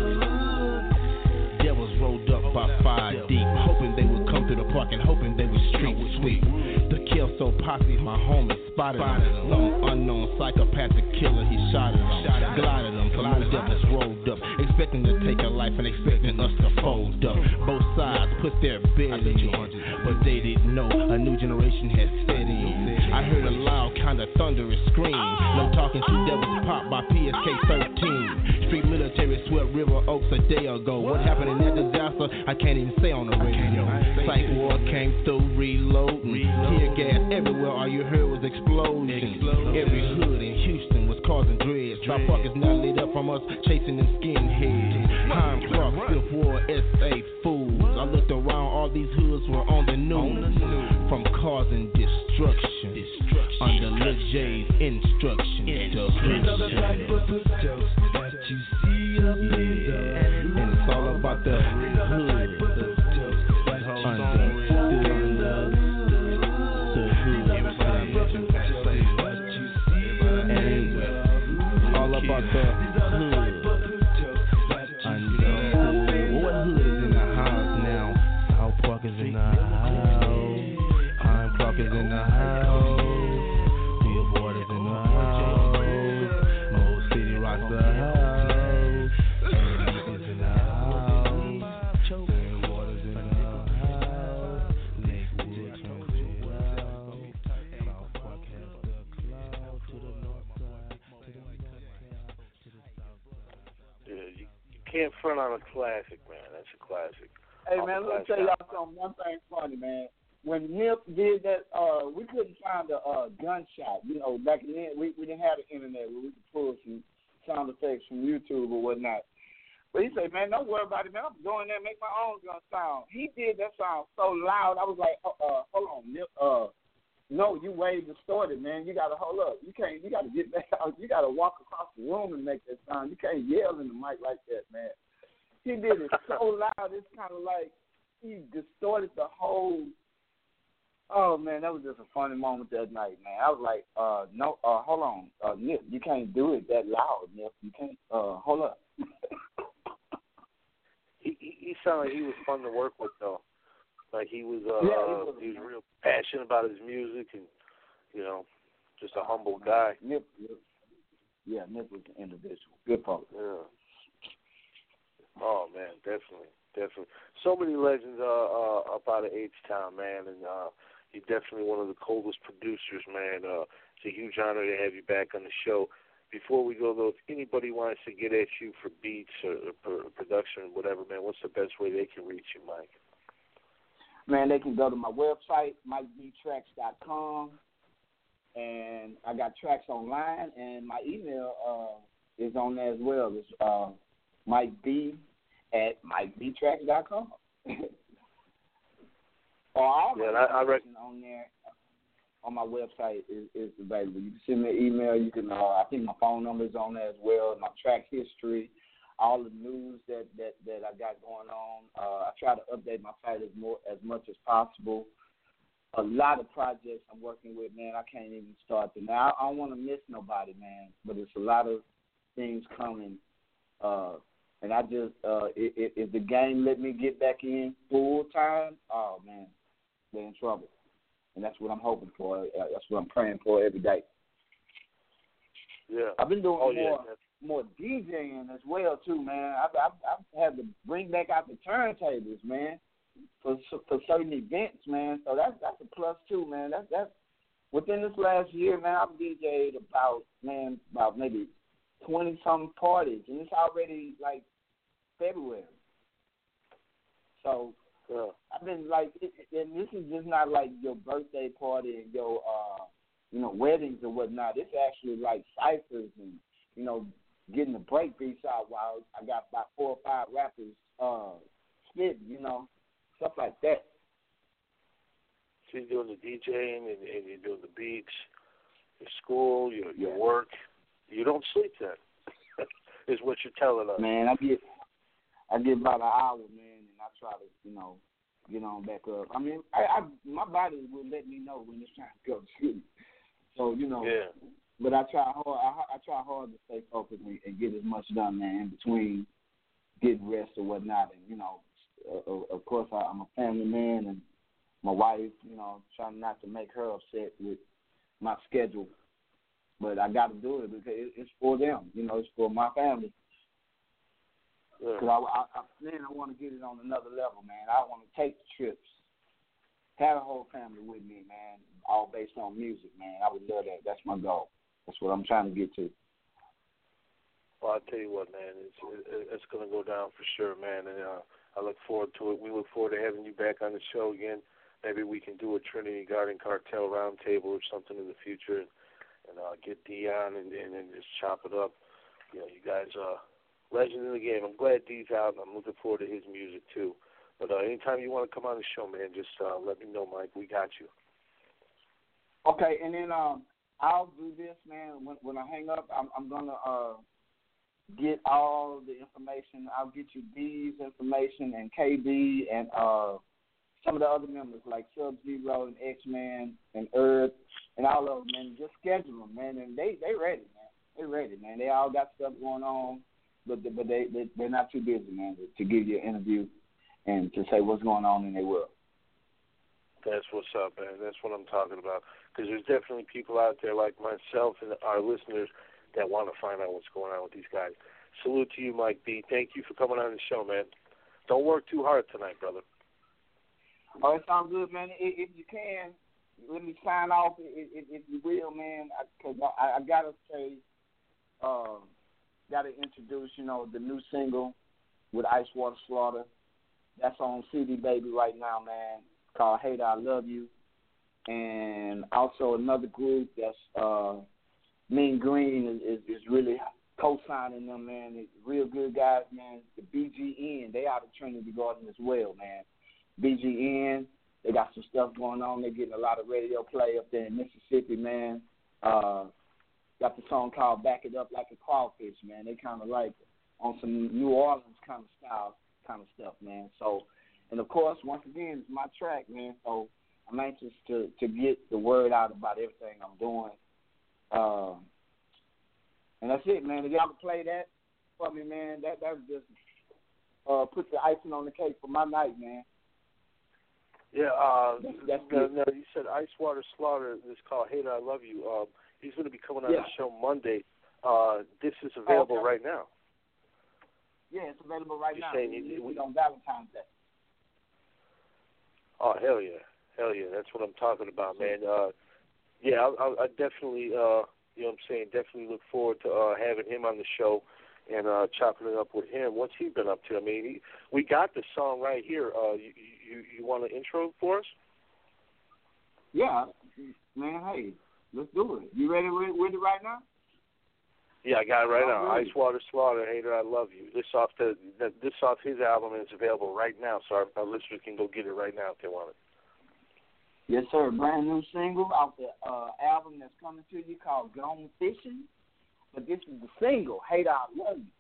Devils rolled up by five deep, hoping they would come through the park and hoping they would street sweep. The Kelso posse, my homie, spotted him. Some unknown psychopathic killer, he shot at him, glided him. Some more devils rolled up, expecting to take a life and expecting us to fold up. Both sides put their bed in, but they didn't know a new generation had set in. I heard a loud, kinda thunderous scream. No talking to devils pop by P S K thirteen. Street military swept River Oaks a day ago. What happened in that disaster, I can't even say on the radio. Psych war came through, reloading. Tear gas everywhere, all you heard was explosions. Every hood in Houston was causing dread. South Park is now lit up from us chasing them skinheads. Time Cross, Fifth Ward, S A fools. I looked around, all these hoods were on the news. From causing destruction, under Lil J's instructions. The hood that you see up in the hood. And it's all about the hood. About the hood. Understood. What hood is in the house now? South Park is in the house. Pine Park is in the house. Billboard is in the house. Mold City Rock's the house. East is in the house. St. Water's in the house. Lakewood, Trinity House. South Park has the cloud to the north side. To the can't front on a classic, man. That's a classic. Hey, man, let me tell y'all something. One thing funny, man. When Nip did that, uh, we couldn't find a uh, gunshot. You know, back then, we, we didn't have the internet where we could pull some sound effects from YouTube or whatnot. But he said, man, don't worry about it, man. I'm going there and make my own gun sound. He did that sound so loud. I was like, uh, uh hold on, Nip. Uh, no, you way distorted, man. You got to hold up. You can't. You got to get back out. You got to walk across the room and make that sound. You can't yell in the mic like that, man. He did it so loud. It's kind of like he distorted the whole. Oh man, that was just a funny moment that night, man. I was like, uh, no, uh, hold on, uh, Nip, you can't do it that loud, Nip. You can't. Uh, hold up. he, he he sounded like he was fun to work with, though. Like he was, uh, yeah, he was, he was real passionate about his music, and you know, just a humble guy. Nip, Nip. Yeah, Nip was an individual. Good folks. Yeah. Oh man, definitely, definitely. So many legends uh, uh, up out of H-Town, man, and uh, you're definitely one of the coldest producers, man. Uh, it's a huge honor to have you back on the show. before we go, though, if anybody wants to get at you for beats or, or production or whatever, man, what's the best way they can reach you, Mike? Man, they can go to my website, mike b tracks dot com, and I got tracks online, and my email uh, is on there as well. It's uh, mikeb at mike b tracks dot com. Or all my yeah, I, I rec- on there on my website is, is available. You can send me an email. You can, uh, I think my phone number is on there as well. My track history, all the news that, that, that I got going on. Uh, I try to update my site as more as much as possible. A lot of projects I'm working with, man. I can't even start them. Now I, I don't want to miss nobody, man. But it's a lot of things coming. Uh, and I just, uh, if, if the game let me get back in full time, oh man, they're in trouble. And that's what I'm hoping for. That's what I'm praying for every day. Yeah. I've been doing oh, more yeah. more DJing as well too, man. I've, I've, I've had to bring back out the turntables, man, for for certain events, man. So that's that's a plus too, man. That's that's within this last year, man. I've DJed about man about maybe twenty some parties, and it's already like February. So. Yeah. I've been like, and this is just not like your birthday party and your, uh, you know, weddings or whatnot. It's actually like ciphers and, you know, getting the break beats out while I got about four or five rappers uh, spitting, you know, stuff like that. So you're doing the DJing and, and you're doing the beats, your school, your your yeah. work. You don't sleep then, is what you're telling us. Man, I get, I get about an hour, man. I try to, you know, get on back up. I mean, I, I my body will let me know when it's time to go to sleep. So, you know, yeah. But I try hard. I, I try hard to stay focused and, and get as much done, man, in between getting rest or whatnot. And you know, uh, of course, I, I'm a family man, and my wife, you know, trying not to make her upset with my schedule. But I got to do it because it, it's for them. You know, it's for my family. Because I, I, I, man, I want to get it on another level, man. I want to take the trips, have a whole family with me, man, all based on music, man. I would love that. That's my goal. That's what I'm trying to get to. Well, I'll tell you what, man, it's it, it's going to go down for sure, man, and uh, I look forward to it. We look forward to having you back on the show again. Maybe we can do a Trinity Garden Cartel roundtable or something in the future, and, and uh, get Dion and, and, and just chop it up. You know, you guys uh legend in the game. I'm glad D's out, and I'm looking forward to his music, too. But uh, anytime you want to come on the show, man, just uh, let me know, Mike. We got you. Okay, and then um, I'll do this, man. When, when I hang up, I'm, I'm going to uh, get all the information. I'll get you D's information and K B and uh, some of the other members like Sub-Zero and X-Man and Earth and all of them, man. Just schedule them, man. And they, they ready, man. They ready, man. They all got stuff going on. But but they, they they're not too busy, man, to, to give you an interview and to say what's going on in their world. That's what's up, man. That's what I'm talking about. Because there's definitely people out there like myself and our listeners that want to find out what's going on with these guys. Salute to you, Mike B. Thank you for coming on the show, man. Don't work too hard tonight, brother. Oh, it sounds good, man. If, if you can, let me sign off, if, if, if you will, man, because I, I, I got to say, um, got to introduce, you know, the new single with Ice Water Slaughter. That's on C D Baby right now, man. It's called Hate I Love You. And also another group that's uh, Mean Green is, is, is really co-signing them, man. It's real good guys, man. The B G N, they out of Trinity Garden as well, man. B G N, they got some stuff going on. They're getting a lot of radio play up there in Mississippi, man. Uh, Got the song called Back It Up Like a Crawfish, man. They kind of like on some New Orleans kind of style kind of stuff, man. So, and of course, once again, it's my track, man. So I'm anxious to, to get the word out about everything I'm doing. Um, and that's it, man. If y'all can play that for me, man, that that just uh, put the icing on the cake for my night, man. Yeah, uh, that's, that's no, no, you said Ice Water Slaughter. This is called Hate I Love You. Um, He's going to be coming on yeah. the show Monday. Uh, this is available okay. right now. Yeah, it's available right You're now. Saying It's you, we, on Valentine's Day. Oh, hell yeah. Hell yeah. That's what I'm talking about, man. Uh, yeah, I'll, I'll, I'll definitely uh, You know what I'm saying? Definitely look forward to uh, having him on the show and uh, chopping it up with him. What's he been up to? I mean, he, we got the song right here. Uh, you, you you want an intro for us? Yeah, man. Hey, let's do it. You ready with, with it right now? Yeah, I got it right now. Right. Ice Water Slaughter, Hater, I Love You. This off the this off his album, and it's available right now, so our, our listeners can go get it right now if they want it. Yes, sir. Brand new single off the uh, album that's coming to you called Gone Fishing. But this is the single, Hater, I Love You.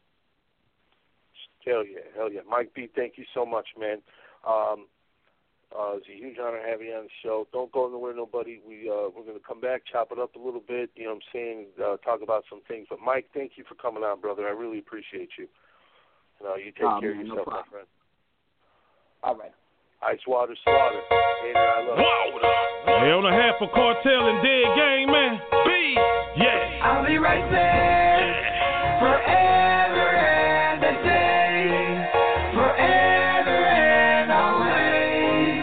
Hell yeah, hell yeah. Mike B, thank you so much, man. Um, uh, it's a huge honor having you on the show. Don't go nowhere, nobody. We, uh, we're going to come back, chop it up a little bit, you know what I'm saying, uh, talk about some things. But, Mike, thank you for coming on, brother. I really appreciate you. You know, you take oh, care man, of yourself, no my friend. All right. Ice Water Slaughter, Hater, I Love You. Hey, on the half of Cartel and Dead Gang, man. B, yeah. I'll be right there forever and a day, forever and always.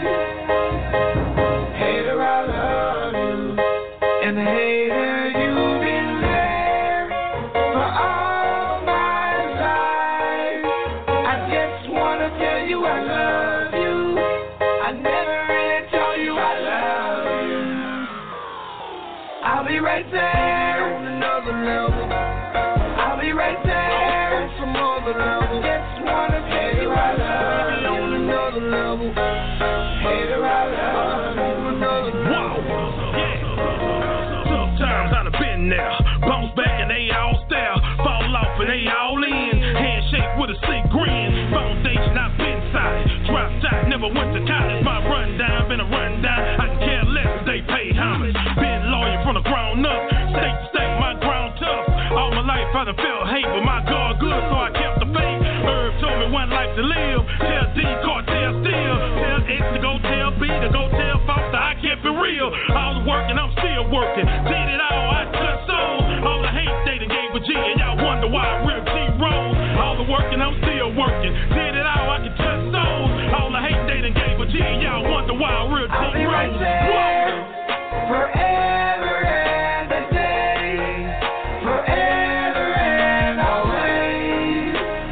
Hater, I love you, and hater, you've been there for all my life. I just wanna tell you I love you. I never really told you I love you. I'll be right there on another level. I'll be right there on some other level. Just wanna tell you I love you on another level. Hater, I love you on another level. Wow, yeah. Tough times I done been there. Bounce back and they all stare. Fall off and they all in. Handshake with a sick grin. Foundation I've been solid. Drop top, never went to college. My rundown been a rundown. I can care less if they pay homage. Been loyal from the ground up. State to state, my ground tough. All my life I done felt hate, but my God good, so I kept the faith. Herb told me one life to live. Tell D, Cartel still. Tell X to go tell B to go tell Foster I kept it real. I was working, I'm still working. Did it all, I touched souls. All the hate they done gave a G, and y'all wonder why real G rolls. All the working, I'm still working. Did it all, I can touch souls. All the hate they done gave a G, and y'all wonder why real G rolls. I'll be right there forever and a day, forever and always.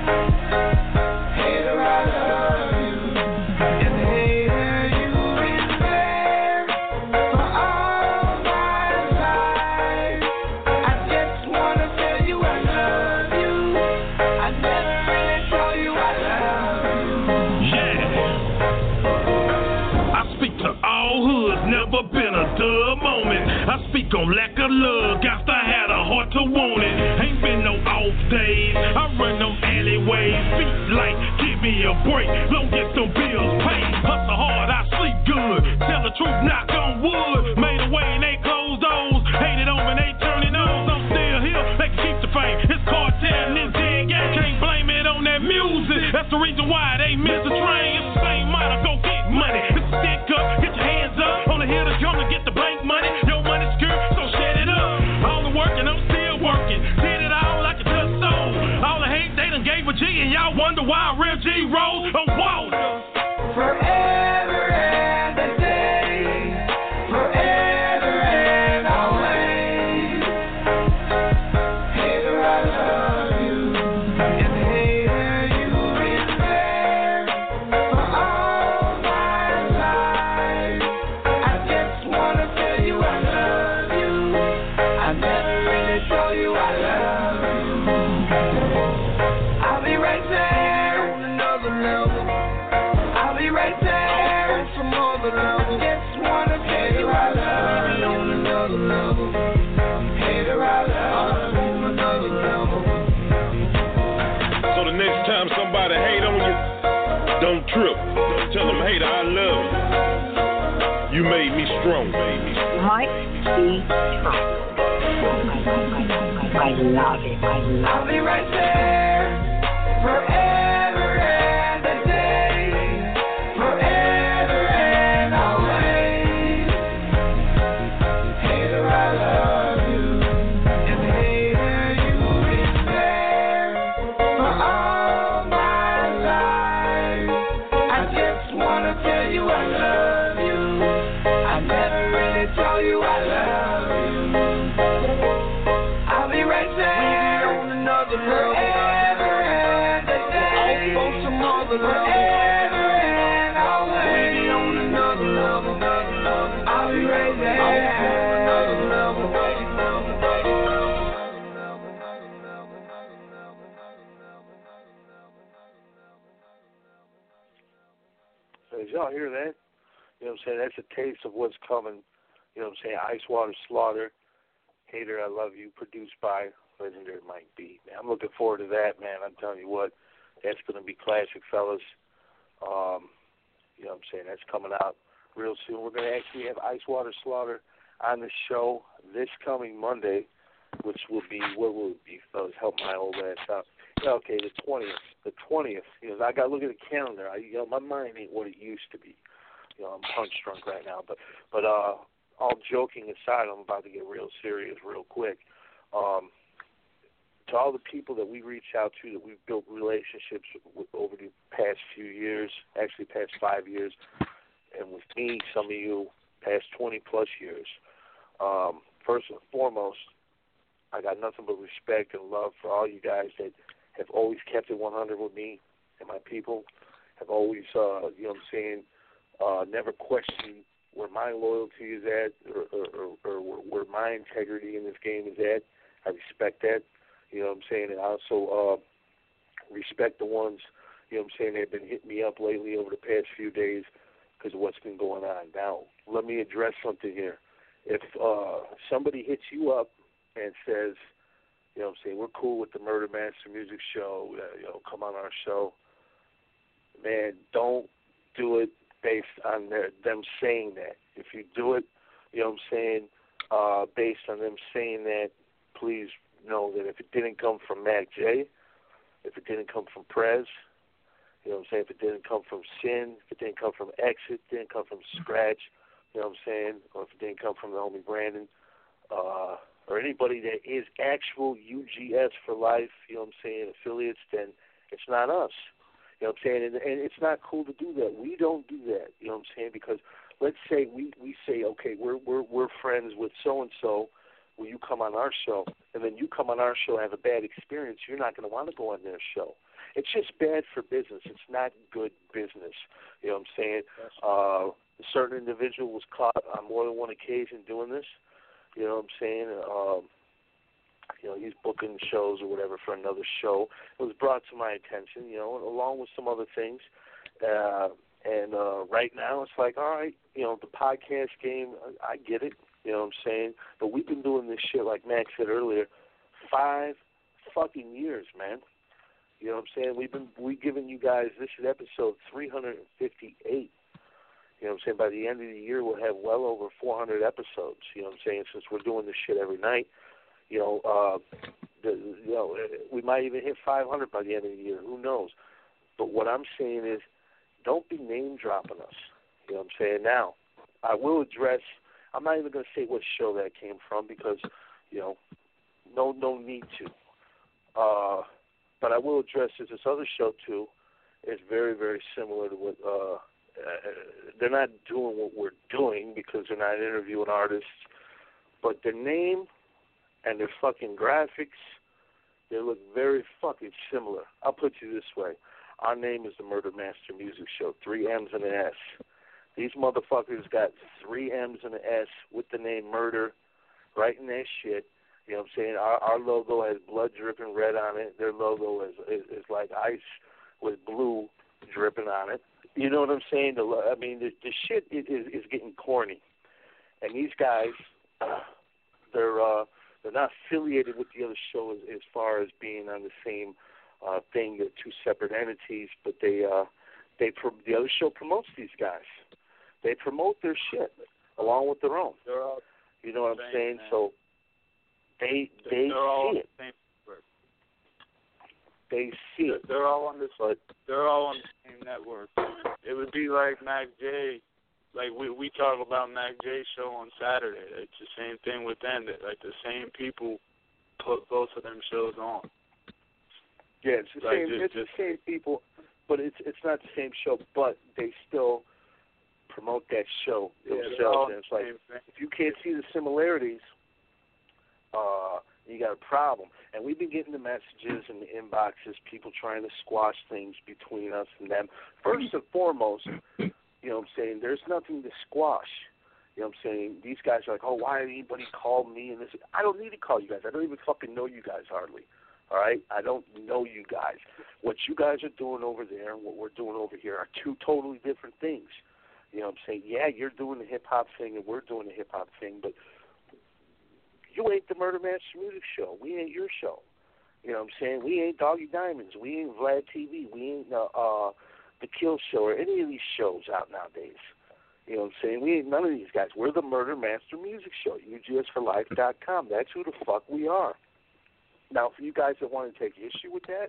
Hater, I love you, and hater, you've been there for all my life. I just wanna tell you I love you. I never really told you I love you. Yeah. I speak to all hoods, never been a dub moment. I speak on lack of love, got to have a heart to want it. Ain't been no off days, I run them alleyways. Feet like, give me a break, don't get them bills paid. Hustle hard, I sleep good, tell the truth, knock on wood. Made a way and they closed doors, hated on me, they turning nose. I'm still here, they can keep the fame. It's Cartel and this dead gang, can't blame it on that music. That's the reason why they miss the train. It's the same model, go get money. It's a stick up, get your hands up. On the hill to come to get the bank money. Your money secure, so shut it up. All the working, I'm still working. Did it all like a touch soul. All the hate they done gave a G, and y'all wonder why real G rolls on water. Forever and a day, forever and always. Hater, I love you, and hater, you've been there for all my life. I just wanna tell you I love you. I never really told you I love you. I'll be right there on another level. I'll be right there on some other level. Just wanna tell you I love you on another level. Hater, I love you on another level. So the next time somebody hate on you, don't trip. Tell them, hater, I love you. You made me strong. Mike B. I love it. I'll be right there forever and a day, forever and always. Hater, I love you, and hater, you've been there for all my life. I just wanna tell you I love you. I never really told you I love you. y'all hear that? You know what I'm saying? That's a taste of what's coming. You know what I'm saying? Ice Water Slaughter, Hater, I Love You, produced by legendary Mike B. Man, I'm looking forward to that, man. I'm telling you what, that's going to be classic, fellas. Um, you know what I'm saying? That's coming out real soon. We're going to actually have Ice Water Slaughter on the show this coming Monday, which will be, what will it be, fellas? Help my old ass out. Yeah, okay, the twentieth. The twentieth. You know, I got to look at the calendar. I, you know, my mind ain't what it used to be. You know, I'm punch drunk right now. But, but uh, all joking aside, I'm about to get real serious real quick. Um, to all the people that we reach out to, that we've built relationships with over the past few years, actually past five years, and with me, some of you, past twenty-plus years, um, first and foremost, I got nothing but respect and love for all you guys that have always kept it one hundred with me and my people, have always, uh, you know what I'm saying, uh, never questioned where my loyalty is at or, or, or, or where my integrity in this game is at. I respect that. You know what I'm saying? And I also uh, respect the ones, you know what I'm saying, that have been hitting me up lately over the past few days because of what's been going on. Now, let me address something here. If uh, somebody hits you up and says, you know what I'm saying, we're cool with the Murder Master Music Show, uh, you know, come on our show, man, don't do it based on their, them saying that. If you do it, you know what I'm saying, uh, based on them saying that, please know that if it didn't come from Mac J, if it didn't come from Prez, you know what I'm saying, if it didn't come from Sin, if it didn't come from Exit, didn't come from Scratch, you know what I'm saying, or if it didn't come from the homie Brandon, uh, or anybody that is actual U G S for life, you know what I'm saying, affiliates, then it's not us. You know what I'm saying? And, and it's not cool to do that. We don't do that, you know what I'm saying, because let's say we, we say, okay, we're we're we're friends with so-and-so, will you come on our show? And then you come on our show and have a bad experience, you're not going to want to go on their show. It's just bad for business. It's not good business. You know what I'm saying? Uh, a certain individual was caught on more than one occasion doing this. You know what I'm saying? Um, you know, he's booking shows or whatever for another show. It was brought to my attention, you know, along with some other things. Uh, and uh, right now it's like, all right, you know, the podcast game, I, I get it. You know what I'm saying? But we've been doing this shit, like Max said earlier, five fucking years, man. You know what I'm saying? We've been we giving you guys, this is episode three hundred fifty-eight. You know what I'm saying? By the end of the year, we'll have well over four hundred episodes. You know what I'm saying? Since we're doing this shit every night, you know, uh, the, you know, we might even hit five hundred by the end of the year. Who knows? But what I'm saying is, don't be name dropping us. You know what I'm saying? Now, I will address. I'm not even going to say what show that came from because, you know, no, no need to. Uh, but I will address this. This other show too is very, very similar to what. Uh, Uh, they're not doing what we're doing because they're not interviewing artists, but their name and their fucking graphics, they look very fucking similar. I'll put you this way. Our name is the Murder Master Music Show, three M's and an S. These motherfuckers got three M's and an S with the name Murder right in that shit. You know what I'm saying? Our, our logo has blood dripping red on it. Their logo is, is, is like ice with blue dripping on it. You know what I'm saying? The, I mean, the, the shit is, is, is getting corny, and these guys, uh, they're uh, they're not affiliated with the other show as, as far as being on the same uh, thing. They're two separate entities, but they uh, they pro- the other show promotes these guys. They promote their shit along with their own. They're all you know what I'm same, saying? man. So they they they're all see it. The same. They see it. They're all on the but, they're all on the same network. It would be like Mac J, like we we talk about Mac J show on Saturday. It's the same thing with them. That like the same people put both of them shows on. Yeah, it's the like same. just, it's just, the same people, but it's it's not the same show. But they still promote that show yeah, themselves. And it's like if you can't see the similarities, uh. you got a problem. And we've been getting the messages and the inboxes, people trying to squash things between us and them. First and foremost, you know what I'm saying, there's nothing to squash. You know what I'm saying? These guys are like, oh, why did anybody call me? And this? I don't need to call you guys. I don't even fucking know you guys hardly. All right? I don't know you guys. What you guys are doing over there and what we're doing over here are two totally different things. You know what I'm saying? Yeah, you're doing the hip-hop thing and we're doing the hip-hop thing, but you ain't the Murder Master Music Show. We ain't your show. You know what I'm saying? We ain't Doggy Diamonds. We ain't Vlad T V. We ain't uh, uh, The Kill Show or any of these shows out nowadays. You know what I'm saying? We ain't none of these guys. We're the Murder Master Music Show, U G S for life dot com. That's who the fuck we are. Now, for you guys that want to take issue with that,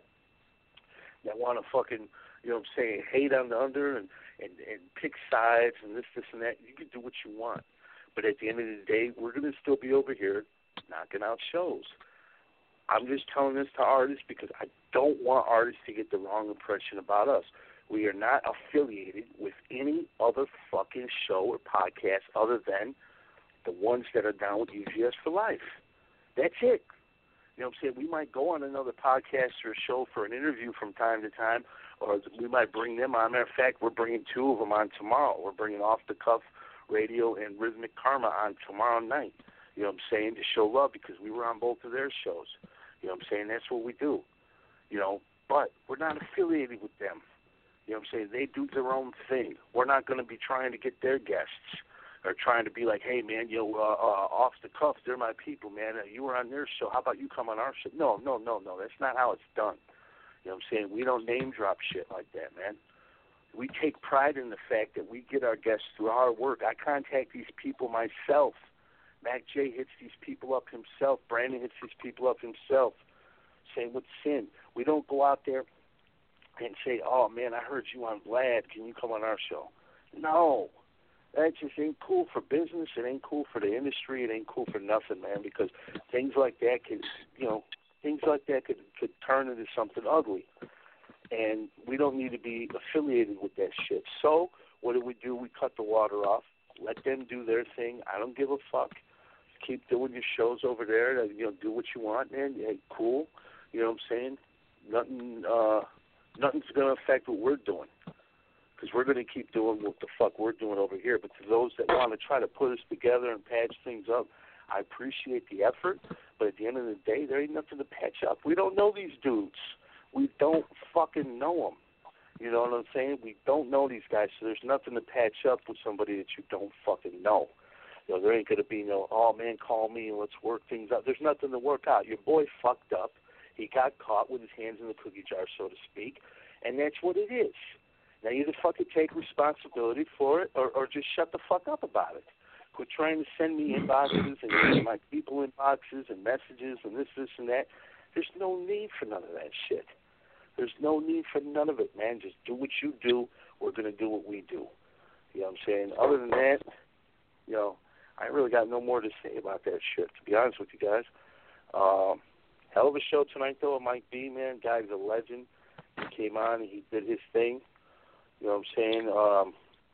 that want to fucking, you know what I'm saying, hate on the under and, and, and pick sides and this, this, and that, you can do what you want. But at the end of the day, we're going to still be over here knocking out shows. I'm just telling this to artists because I don't want artists to get the wrong impression about us. We are not affiliated with any other fucking show or podcast other than the ones that are down with U G S for life. That's it. You know what I'm saying? We might go on another podcast or show for an interview from time to time, or we might bring them on. Matter of fact, we're bringing two of them on tomorrow. We're bringing Off the Cuff Radio and Rhythmic Karma on tomorrow night. You know what I'm saying? To show love because we were on both of their shows. You know what I'm saying? That's what we do. You know, but we're not affiliated with them. You know what I'm saying? They do their own thing. We're not going to be trying to get their guests or trying to be like, hey, man, you know, uh, uh, Off the Cuff, they're my people, man. Uh, you were on their show. How about you come on our show? No, no, no, no. That's not how it's done. You know what I'm saying? We don't name drop shit like that, man. We take pride in the fact that we get our guests through our work. I contact these people myself. Mac J hits these people up himself. Brandon hits these people up himself. Same with Sin. We don't go out there and say, oh, man, I heard you on Vlad. Can you come on our show? No. That just ain't cool for business. It ain't cool for the industry. It ain't cool for nothing, man, because things like that could, you know, things like that could, could turn into something ugly. And we don't need to be affiliated with that shit. So what do we do? We cut the water off. Let them do their thing. I don't give a fuck. Keep doing your shows over there. You know, do what you want, man. Hey, cool. You know what I'm saying? Nothing. Uh, nothing's going to affect what we're doing because we're going to keep doing what the fuck we're doing over here. But to those that want to try to put us together and patch things up, I appreciate the effort. But at the end of the day, there ain't nothing to patch up. We don't know these dudes. We don't fucking know them. You know what I'm saying? We don't know these guys, so there's nothing to patch up with somebody that you don't fucking know. You know, there ain't going to be no, oh, man, call me and let's work things out. There's nothing to work out. Your boy fucked up. He got caught with his hands in the cookie jar, so to speak, and that's what it is. Now, either fucking take responsibility for it or, or just shut the fuck up about it. Quit trying to send me inboxes and my people inboxes and messages and this, this, and that. There's no need for none of that shit. There's no need for none of it, man. Just do what you do. We're going to do what we do. You know what I'm saying? Other than that, you know, I ain't really got no more to say about that shit, to be honest with you guys. Um, hell of a show tonight, though, it might be, man. Guy's a legend. He came on and he did his thing. You know what I'm saying? Um,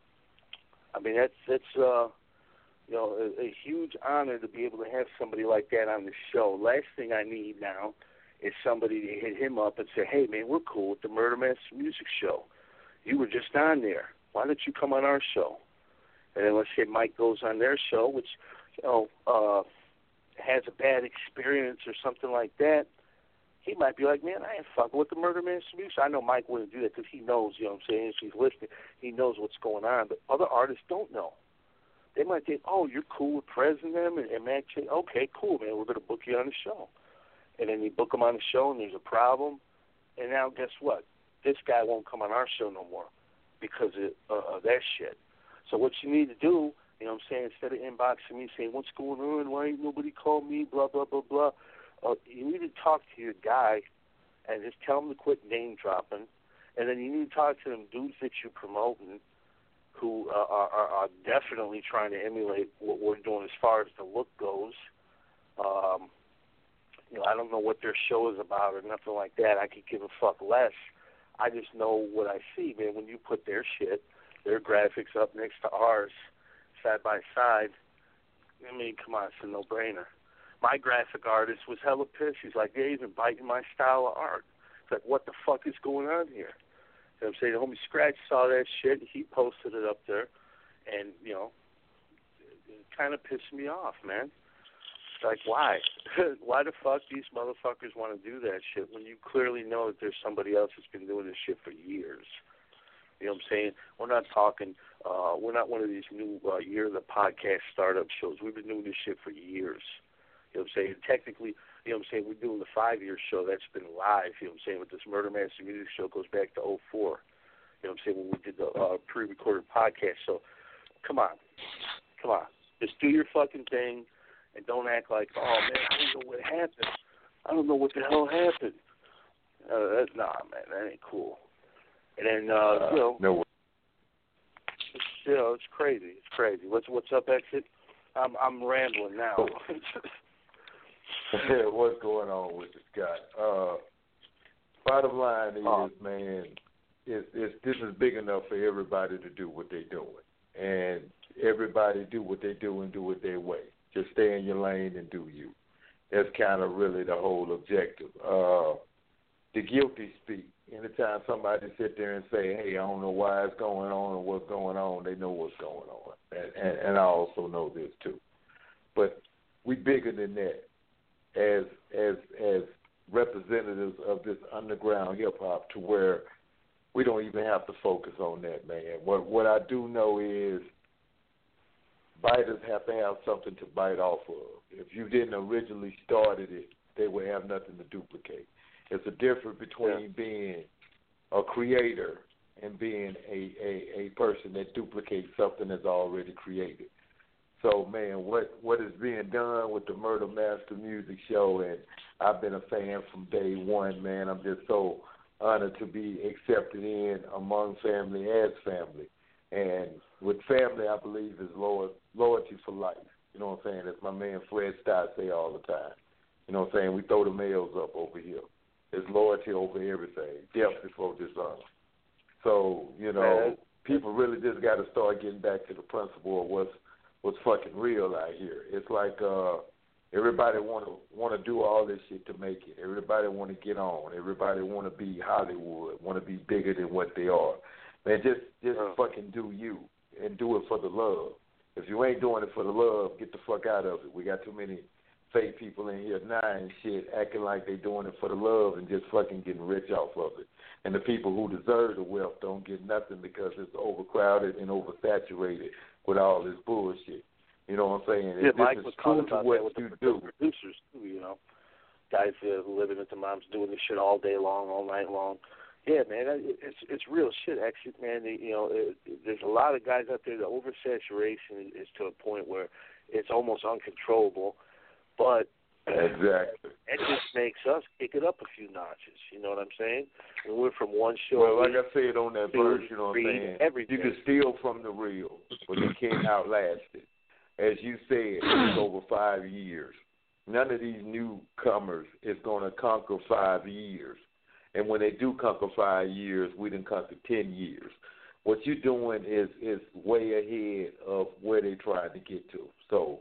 I mean, that's, that's uh, you know, a, a huge honor to be able to have somebody like that on the show. Last thing I need now is somebody to hit him up and say, hey, man, we're cool with the Murder Master Music Show. You were just on there. Why don't you come on our show? And then let's say Mike goes on their show, which, you know, uh, has a bad experience or something like that. He might be like, man, I ain't fucking with the Murder Master Music. I know Mike wouldn't do that because he knows, you know what I'm saying, if he's listening, he knows what's going on. But other artists don't know. They might think, oh, you're cool with Prez and them and, and Mac J. Okay, cool, man, we're going to book you on the show. And then you book him on the show and there's a problem. And now guess what? This guy won't come on our show no more because of, uh, of that shit. So what you need to do, you know what I'm saying, instead of inboxing me saying, what's going on, why ain't nobody called me, blah, blah, blah, blah, uh, you need to talk to your guy and just tell him to quit name dropping. And then you need to talk to them dudes that you're promoting who uh, are, are, are definitely trying to emulate what we're doing as far as the look goes. Um, you know, I don't know what their show is about or nothing like that. I could give a fuck less. I just know what I see, man. When you put their shit, their graphics up next to ours, side by side, I mean, come on, it's a no-brainer. My graphic artist was hella pissed. He's like, they're even biting my style of art. It's like, what the fuck is going on here? You know what I'm saying? The homie Scratch saw that shit. He posted it up there. And, you know, it, it kind of pissed me off, man. It's like, why? Why the fuck these motherfuckers want to do that shit when you clearly know that there's somebody else that's been doing this shit for years? You know what I'm saying? We're not talking, uh, we're not one of these new uh, year of the podcast startup shows. We've been doing this shit for years. You know what I'm saying? Technically, you know what I'm saying, we're doing the five-year show that's been live, you know what I'm saying, with this Murder Master Music Show goes back to oh four. You know what I'm saying, when we did the uh, pre-recorded podcast. So, come on. Come on. Just do your fucking thing and don't act like, oh, man, I don't know what happened. I don't know what the hell happened. Uh, that's, nah, man, that ain't cool. And then, uh, you know, no. It's, you know, it's crazy. It's crazy. What's what's up, Exit? I'm I'm rambling now. What's going on with this guy? Uh, bottom line is, uh, man, it's, it's, this is big enough for everybody to do what they're doing. And everybody do what they do and do it their way. Just stay in your lane and do you. That's kind of really the whole objective. Uh, the guilty speak. Anytime somebody sit there and say, hey, I don't know why it's going on or what's going on, they know what's going on. And, and, and I also know this, too. But we bigger than that. As as as representatives of this underground hip hop, to where we don't even have to focus on that, man. What what I do know is biters have to have something to bite off of. If you didn't originally started it, they would have nothing to duplicate. It's a difference between yeah. being a creator and being a, a, a person that duplicates something that's already created. So, man, what, what is being done with the Murder Master Music Show, and I've been a fan from day one, man. I'm just so honored to be accepted in among family as family. And with family, I believe, is loyalty, loyalty for life. You know what I'm saying? As my man Fred Stott say all the time. You know what I'm saying? We throw the males up over here. There's loyalty over everything. Death before dishonor. So, you know, man, people really just got to start getting back to the principle of what's what's fucking real out here. It's like uh, everybody want to want to do all this shit to make it. Everybody want to get on. Everybody want to be Hollywood, want to be bigger than what they are. Man, just just uh. fucking do you and do it for the love. If you ain't doing it for the love, get the fuck out of it. We got too many fake people in here now and shit acting like they doing it for the love and just fucking getting rich off of it. And the people who deserve the wealth don't get nothing because it's overcrowded and oversaturated with all this bullshit. You know what I'm saying? Yeah, if Mike this was is true to what with you the do. Producers too, you know, guys uh, living at the moms doing this shit all day long, all night long. Yeah, man, it's it's real shit. Actually, man, you know, it, there's a lot of guys out there. The oversaturation is to a point where it's almost uncontrollable. But exactly, it just makes us kick it up a few notches. You know what I'm saying? When we're from one show. Well, like I said on that verse, you know what I'm saying? Everything. You can steal from the real, but you can't outlast it. As you said, it's over five years. None of these newcomers is going to conquer five years. And when they do conquer five years, we done conquer ten years. What you're doing is is way ahead of where they tried to get to. So,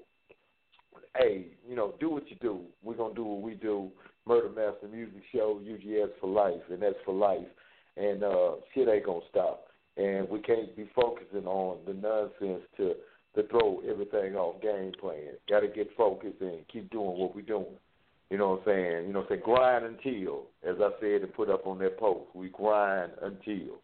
hey, you know, do what you do. We're going to do what we do. Murder Master Music Show, U G S for life, and that's for life. And uh, shit ain't going to stop. And we can't be focusing on the nonsense to, to throw everything off game plan. Got to get focused and keep doing what we're doing. You know what I'm saying? You know, say grind until, as I said and put up on that post, we grind until.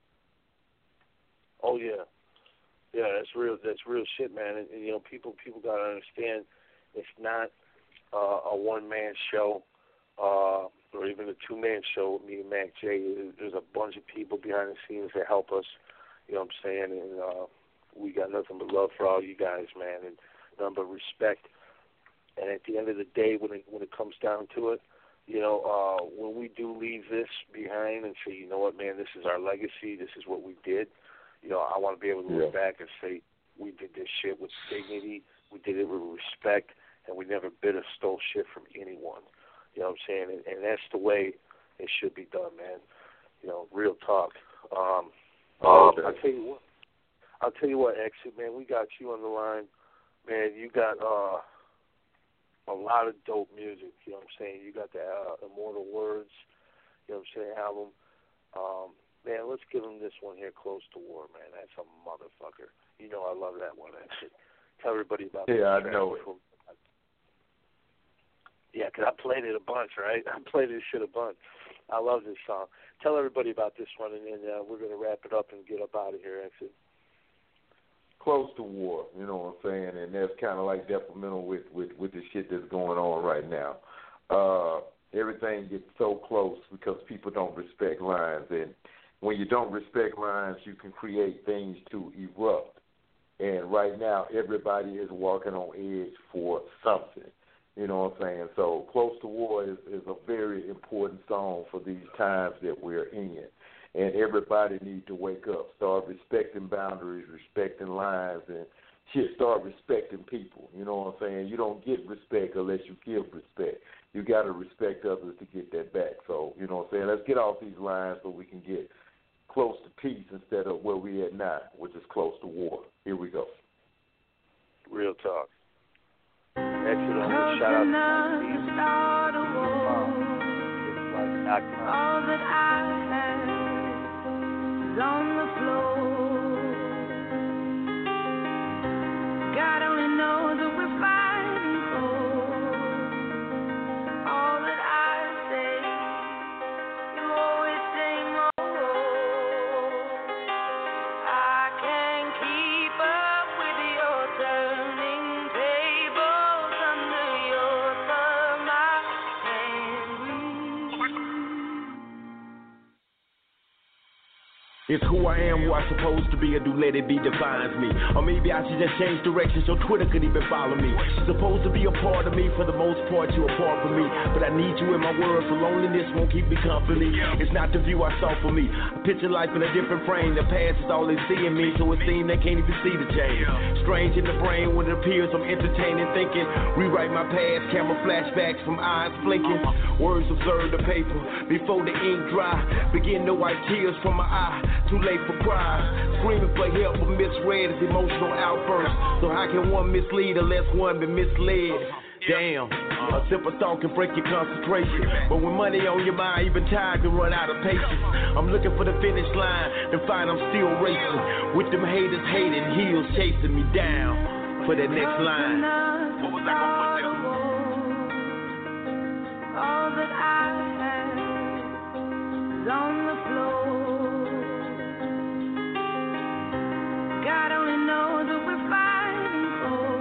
Oh, yeah. Yeah, that's real. That's real shit, man. And, and you know, people people got to understand it's not uh, a one-man show uh, or even a two-man show with me and Mac J. There's a bunch of people behind the scenes that help us, you know what I'm saying? And uh, we got nothing but love for all you guys, man, and nothing but respect. And at the end of the day, when it, when it comes down to it, you know, uh, when we do leave this behind and say, you know what, man, this is our legacy, this is what we did, you know, I want to be able to look yeah. back and say we did this shit with dignity, we did it with respect, and we never bit or stole shit from anyone. You know what I'm saying? And, and that's the way it should be done, man. You know, real talk. Um, oh, I'll tell you what. I'll tell you what, Exit, man, we got you on the line. Man, you got uh, a lot of dope music, you know what I'm saying? You got the uh, Immortal Words, you know what I'm saying, album. Um, man, let's give him this one here, Close to War, man. That's a motherfucker. You know I love that one, actually. Tell everybody about that. Yeah, I know it. Yeah, 'cause I played it a bunch, right? I played this shit a bunch. I love this song. Tell everybody about this one, and then uh, we're going to wrap it up and get up out of here, actually. Close to war, you know what I'm saying? And that's kind of like detrimental with, with, with the shit that's going on right now. Uh, everything gets so close because people don't respect lines. And when you don't respect lines, you can create things to erupt. And right now, everybody is walking on edge for something. You know what I'm saying? So Close to War is, is a very important song for these times that we're in. And everybody needs to wake up, start respecting boundaries, respecting lines, and shit, start respecting people. You know what I'm saying? You don't get respect unless you give respect. You got to respect others to get that back. So, you know what I'm saying? Let's get off these lines so we can get close to peace instead of where we at now, which is close to war. Here we go. Real talk. Excellent. Shout out to my team. All that I have is on the floor. God only knows what we're fighting for. All that I say, you always say more. I can't keep up with your turning tables under your thumb. I can't It's who I am, who I'm supposed to be, or do let it be defines me. Or maybe I should just change direction so Twitter could even follow me. You're supposed to be a part of me, for the most part you're a part of me. But I need you in my world, so loneliness won't keep me company. It's not the view I saw for me. I picture life in a different frame. The past is all they see in me, so it seems they can't even see the change. Strange in the brain when it appears I'm entertaining thinking. Rewrite my past, camera flashbacks from eyes blinking. Words observe the paper before the ink dry. Begin to wipe tears from my eye. Too late for cries. Screaming for help but misread as emotional outbursts. So how can one mislead unless one be misled? Damn, a simple thought can break your concentration. But when money on your mind, even time can run out of patience. I'm looking for the finish line and find I'm still racing. With them haters hating, heels chasing me down for that next line. What was I gonna put there? all that I have is on the floor. God only knows what we're fighting for.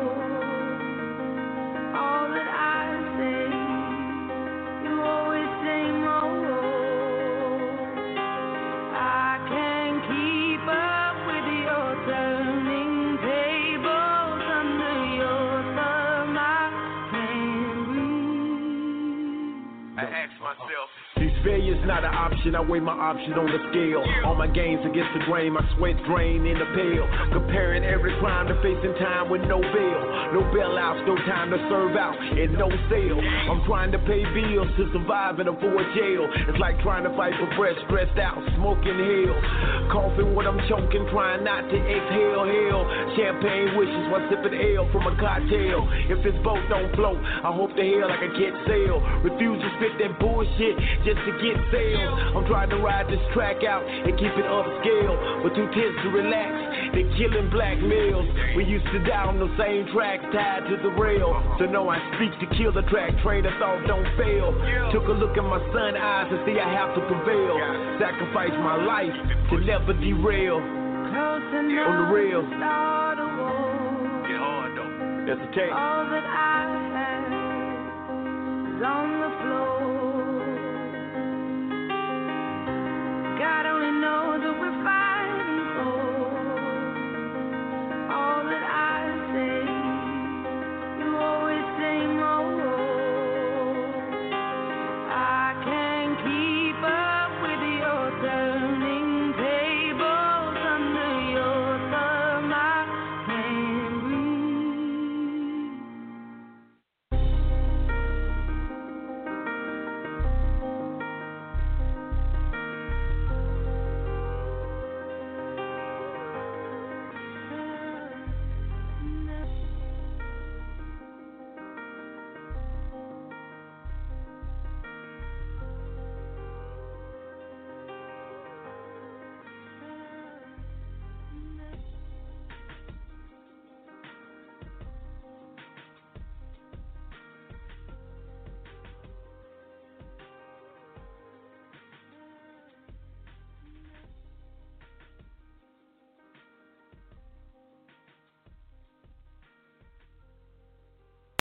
All that I say, you always say more. I can't keep up with your turning tables under your thumb. I can't breathe. I ask myself, these failures not an option, I weigh my option on the scale. All my gains against the grain, my sweat drain in the pail. Comparing every crime to facing time with no bail. No bailouts, no time to serve out, and no sale. I'm trying to pay bills to survive and avoid jail. It's like trying to fight for breath, stressed out, smoking hell. Coughing when I'm choking, trying not to exhale hell. Champagne wishes while sipping ale from a cocktail. If this boat don't float, I hope to hell I can catch sail. Refuse to spit that bullshit just to get sales. I'm trying to ride this track out and keep it upscale, but too tense to relax. They're killing black males. We used to die on the same tracks tied to the rail. So no, I speak to kill the track. Train of thought don't fail. Took a look at my son's eyes and see I have to prevail. Sacrifice my life to never derail. On the real. get hard though. That's the take. All that I have is on the floor.